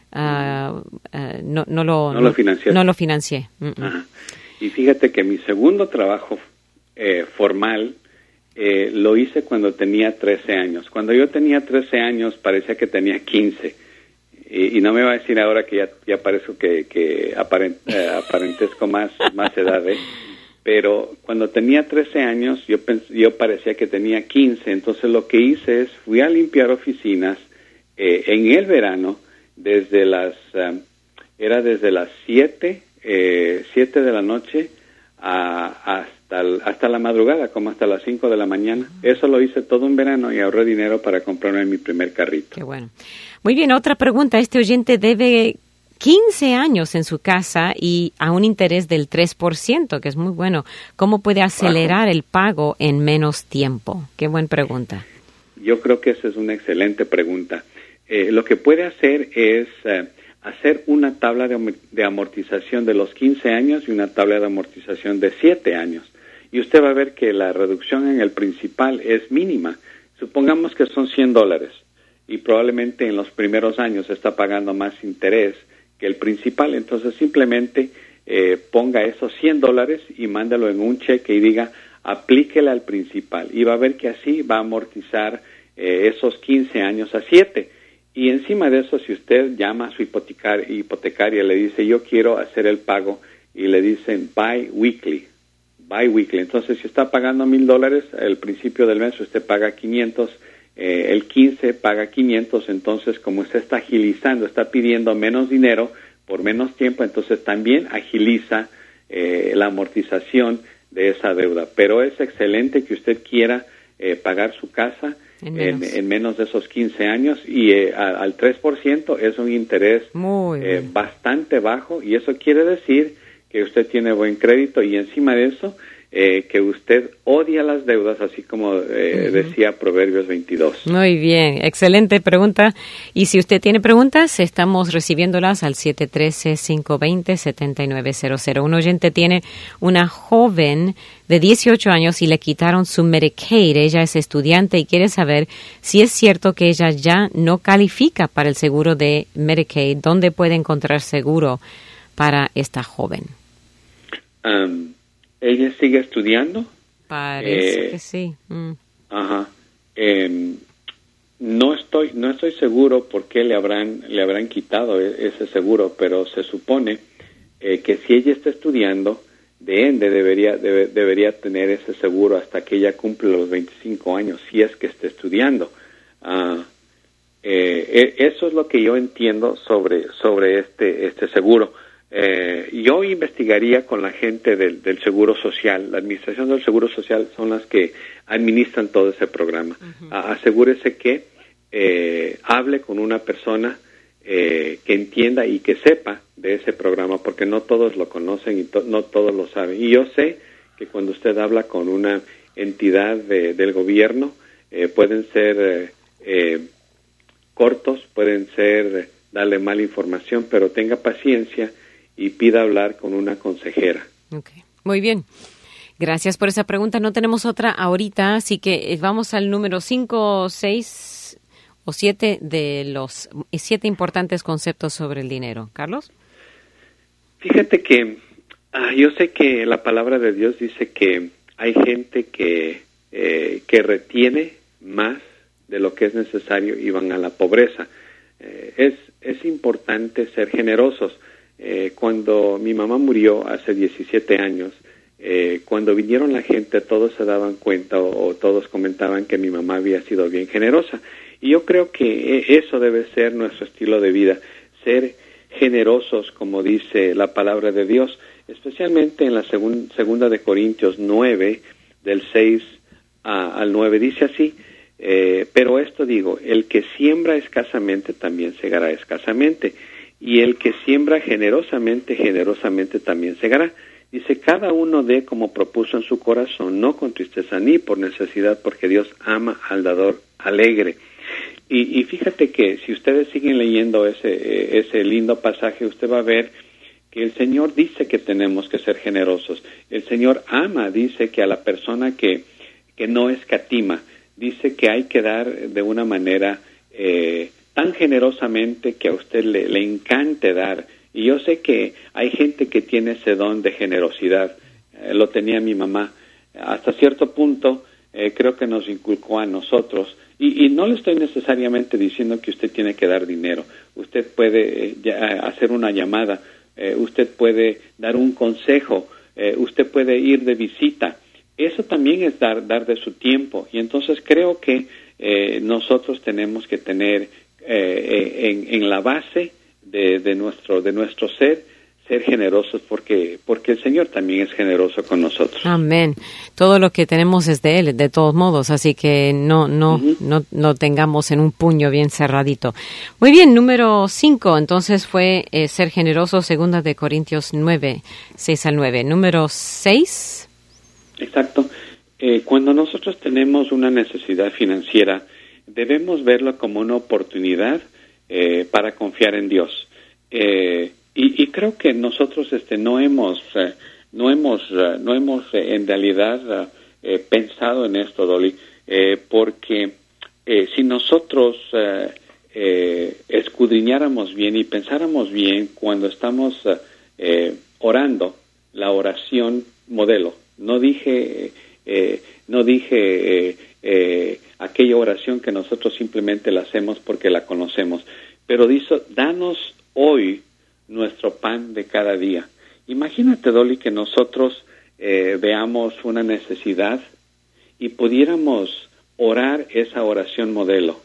B: uh, uh, no no lo
C: no lo financié.
B: No lo financié.
C: Ajá. Y fíjate que mi segundo trabajo eh, formal, eh, lo hice cuando tenía trece años. Cuando yo tenía trece años parecía que tenía quince. Y, y no me va a decir ahora que ya, ya parezco que, que aparent, eh, aparentesco más, más edad, ¿eh? Pero cuando tenía trece años yo, pens yo parecía que tenía quince. Entonces lo que hice es, fui a limpiar oficinas eh, en el verano, desde las, uh, era desde las siete, eh, siete de la noche a, hasta, hasta la madrugada, como hasta las cinco de la mañana. Eso lo hice todo un verano y ahorré dinero para comprarme mi primer carrito.
B: Qué bueno. Muy bien, otra pregunta. Este oyente debe quince años en su casa y a un interés del tres por ciento, que es muy bueno. ¿Cómo puede acelerar Bajo. el pago en menos tiempo? Qué buena pregunta.
C: Yo creo que esa es una excelente pregunta. Eh, lo que puede hacer es eh, hacer una tabla de, de amortización de los quince años y una tabla de amortización de siete años. Y usted va a ver que la reducción en el principal es mínima. Supongamos que son cien dólares y probablemente en los primeros años está pagando más interés que el principal. Entonces simplemente eh, ponga esos cien dólares y mándalo en un cheque y diga, aplíquele al principal. Y va a ver que así va a amortizar eh, esos quince años a siete. Y encima de eso, si usted llama a su hipotecar hipotecaria, le dice, yo quiero hacer el pago, y le dicen bi-weekly, bi-weekly. Entonces, si está pagando mil dólares, al principio del mes usted paga quinientos, eh, el quince paga quinientos. Entonces, como usted está agilizando, está pidiendo menos dinero por menos tiempo, entonces también agiliza eh, la amortización de esa deuda. Pero es excelente que usted quiera eh, pagar su casa En menos. En, en menos de esos quince años y eh, a, al tres por ciento es un interés eh, bastante bajo, y eso quiere decir que usted tiene buen crédito, y encima de eso eh, que usted odia las deudas, así como eh, uh-huh. decía Proverbios veintidós.
B: Muy bien, excelente pregunta. Y si usted tiene preguntas, estamos recibiéndolas al siete uno tres, cinco dos cero, siete nueve cero cero. Un oyente tiene una joven de dieciocho años y le quitaron su Medicaid. Ella es estudiante y quiere saber si es cierto que ella ya no califica para el seguro de Medicaid. ¿Dónde puede encontrar seguro para esta joven?
C: Um, ¿Ella sigue estudiando?
B: Parece eh, que sí. Mm.
C: Ajá. Eh, no estoy no estoy seguro por qué le habrán le habrán quitado ese seguro, pero se supone eh, que si ella está estudiando, de ende debería debe, debería tener ese seguro hasta que ella cumple los veinticinco años, si es que está estudiando. Uh, eh, eso es lo que yo entiendo sobre sobre este este seguro. Eh, yo investigaría con la gente del, del Seguro Social. La administración del Seguro Social son las que administran todo ese programa. Uh-huh. A, asegúrese que eh, hable con una persona eh, que entienda y que sepa de ese programa, porque no todos lo conocen y to no todos lo saben. Y yo sé que cuando usted habla con una entidad de, del gobierno, eh, pueden ser eh, eh, cortos, pueden ser eh, darle mala información, pero tenga paciencia y pida hablar con una consejera.
B: Okay. Muy bien. Gracias por esa pregunta. No tenemos otra ahorita, así que vamos al número cinco, seis o siete de los siete importantes conceptos sobre el dinero. Carlos.
C: Fíjate que ah, yo sé que la palabra de Dios dice que hay gente que, eh, que retiene más de lo que es necesario y van a la pobreza. Eh, es, es importante ser generosos. Eh, cuando mi mamá murió hace diecisiete años, eh, cuando vinieron la gente, todos se daban cuenta o, o todos comentaban que mi mamá había sido bien generosa. Y yo creo que eso debe ser nuestro estilo de vida, ser generosos, como dice la palabra de Dios, especialmente en la segun, segunda de Corintios nueve, del seis a, al nueve, dice así, eh, pero esto digo, el que siembra escasamente también segará escasamente, y el que siembra generosamente, generosamente también segará. Dice, cada uno dé como propuso en su corazón, no con tristeza ni por necesidad, porque Dios ama al dador alegre. Y, y fíjate que si ustedes siguen leyendo ese, ese lindo pasaje, usted va a ver que el Señor dice que tenemos que ser generosos. El Señor ama, dice que a la persona que, que no escatima, dice que hay que dar de una manera eh, tan generosamente que a usted le, le encante dar. Y yo sé que hay gente que tiene ese don de generosidad. Eh, lo tenía mi mamá. hasta cierto punto, eh, creo que nos inculcó a nosotros. Y, y no le estoy necesariamente diciendo que usted tiene que dar dinero. Usted puede eh, ya, hacer una llamada, eh, usted puede dar un consejo, eh, usted puede ir de visita. Eso también es dar, dar de su tiempo. Y entonces creo que eh, nosotros tenemos que tener eh, en, en la base de, de nuestro de nuestro ser, ser generosos porque porque el Señor también es generoso con nosotros.
B: Amén. Todo lo que tenemos es de Él, de todos modos, así que no no uh-huh. no no tengamos en un puño bien cerradito. Muy bien, número cinco, entonces fue eh, ser generoso, segunda de Corintios nueve, seis al nueve. Número seis.
C: Exacto. Eh, cuando nosotros tenemos una necesidad financiera, debemos verlo como una oportunidad eh, para confiar en Dios. Eh, y, y creo que nosotros este, no hemos, eh, no hemos, uh, no hemos eh, en realidad uh, eh, pensado en esto, Dolly, eh, porque eh, si nosotros uh, eh, escudriñáramos bien y pensáramos bien cuando estamos uh, eh, orando, la oración modelo. No dije, eh, no dije eh, eh, aquella oración que nosotros simplemente la hacemos porque la conocemos, pero dice, danos hoy nuestro pan de cada día. Imagínate, Dolly, que nosotros eh, veamos una necesidad y pudiéramos orar esa oración modelo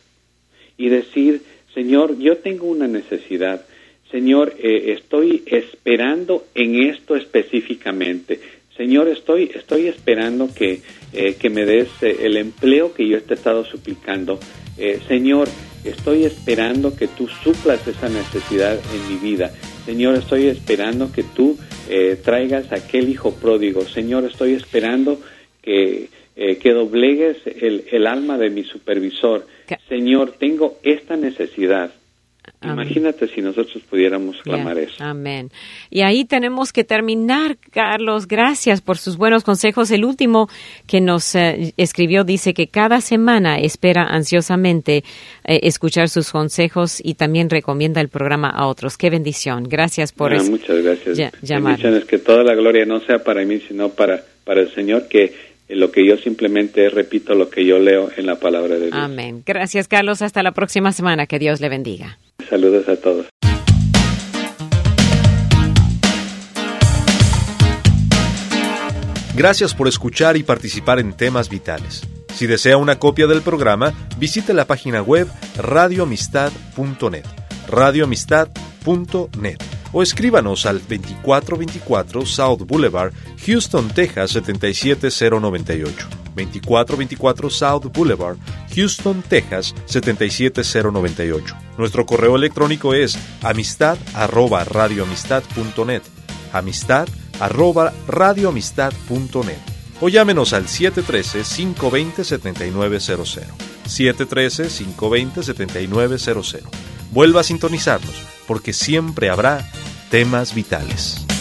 C: y decir, Señor, yo tengo una necesidad, Señor, eh, estoy esperando en esto específicamente. Señor, estoy estoy esperando que, eh, que me des eh, el empleo que yo te he estado suplicando. Eh, Señor, estoy esperando que tú suplas esa necesidad en mi vida. Señor, estoy esperando que tú eh, traigas a aquel hijo pródigo. Señor, estoy esperando que, eh, que doblegues el, el alma de mi supervisor. Señor, tengo esta necesidad. Amén. Imagínate si nosotros pudiéramos clamar yeah. eso.
B: Amén. Y ahí tenemos que terminar, Carlos. Gracias por sus buenos consejos. El último que nos eh, escribió dice que cada semana espera ansiosamente eh, escuchar sus consejos y también recomienda el programa a otros. Qué bendición. Gracias por
C: ah,
B: es-
C: muchas gracias.
B: Ya, llamar.
C: Bendiciones, que toda la gloria no sea para mí, sino para, para el Señor, que lo que yo simplemente repito lo que yo leo en la palabra de Dios.
B: Amén. Gracias, Carlos. Hasta la próxima semana. Que Dios le bendiga.
C: Saludos a todos.
A: Gracias por escuchar y participar en Temas Vitales. Si desea una copia del programa, visite la página web radio amistad punto net, radio amistad punto net, o escríbanos al veinticuatro veinticuatro South Boulevard, Houston, Texas setenta y siete cero noventa y ocho. veinticuatro veinticuatro South Boulevard, Houston, Texas setenta y siete cero noventa y ocho. Nuestro correo electrónico es amistad arroba radio amistad punto net, amistad arroba radio amistad punto net, o llámenos al siete uno tres, cinco dos cero, siete nueve cero cero, siete uno tres, cinco dos cero, siete nueve cero cero. Vuelva a sintonizarnos, porque siempre habrá Temas Vitales.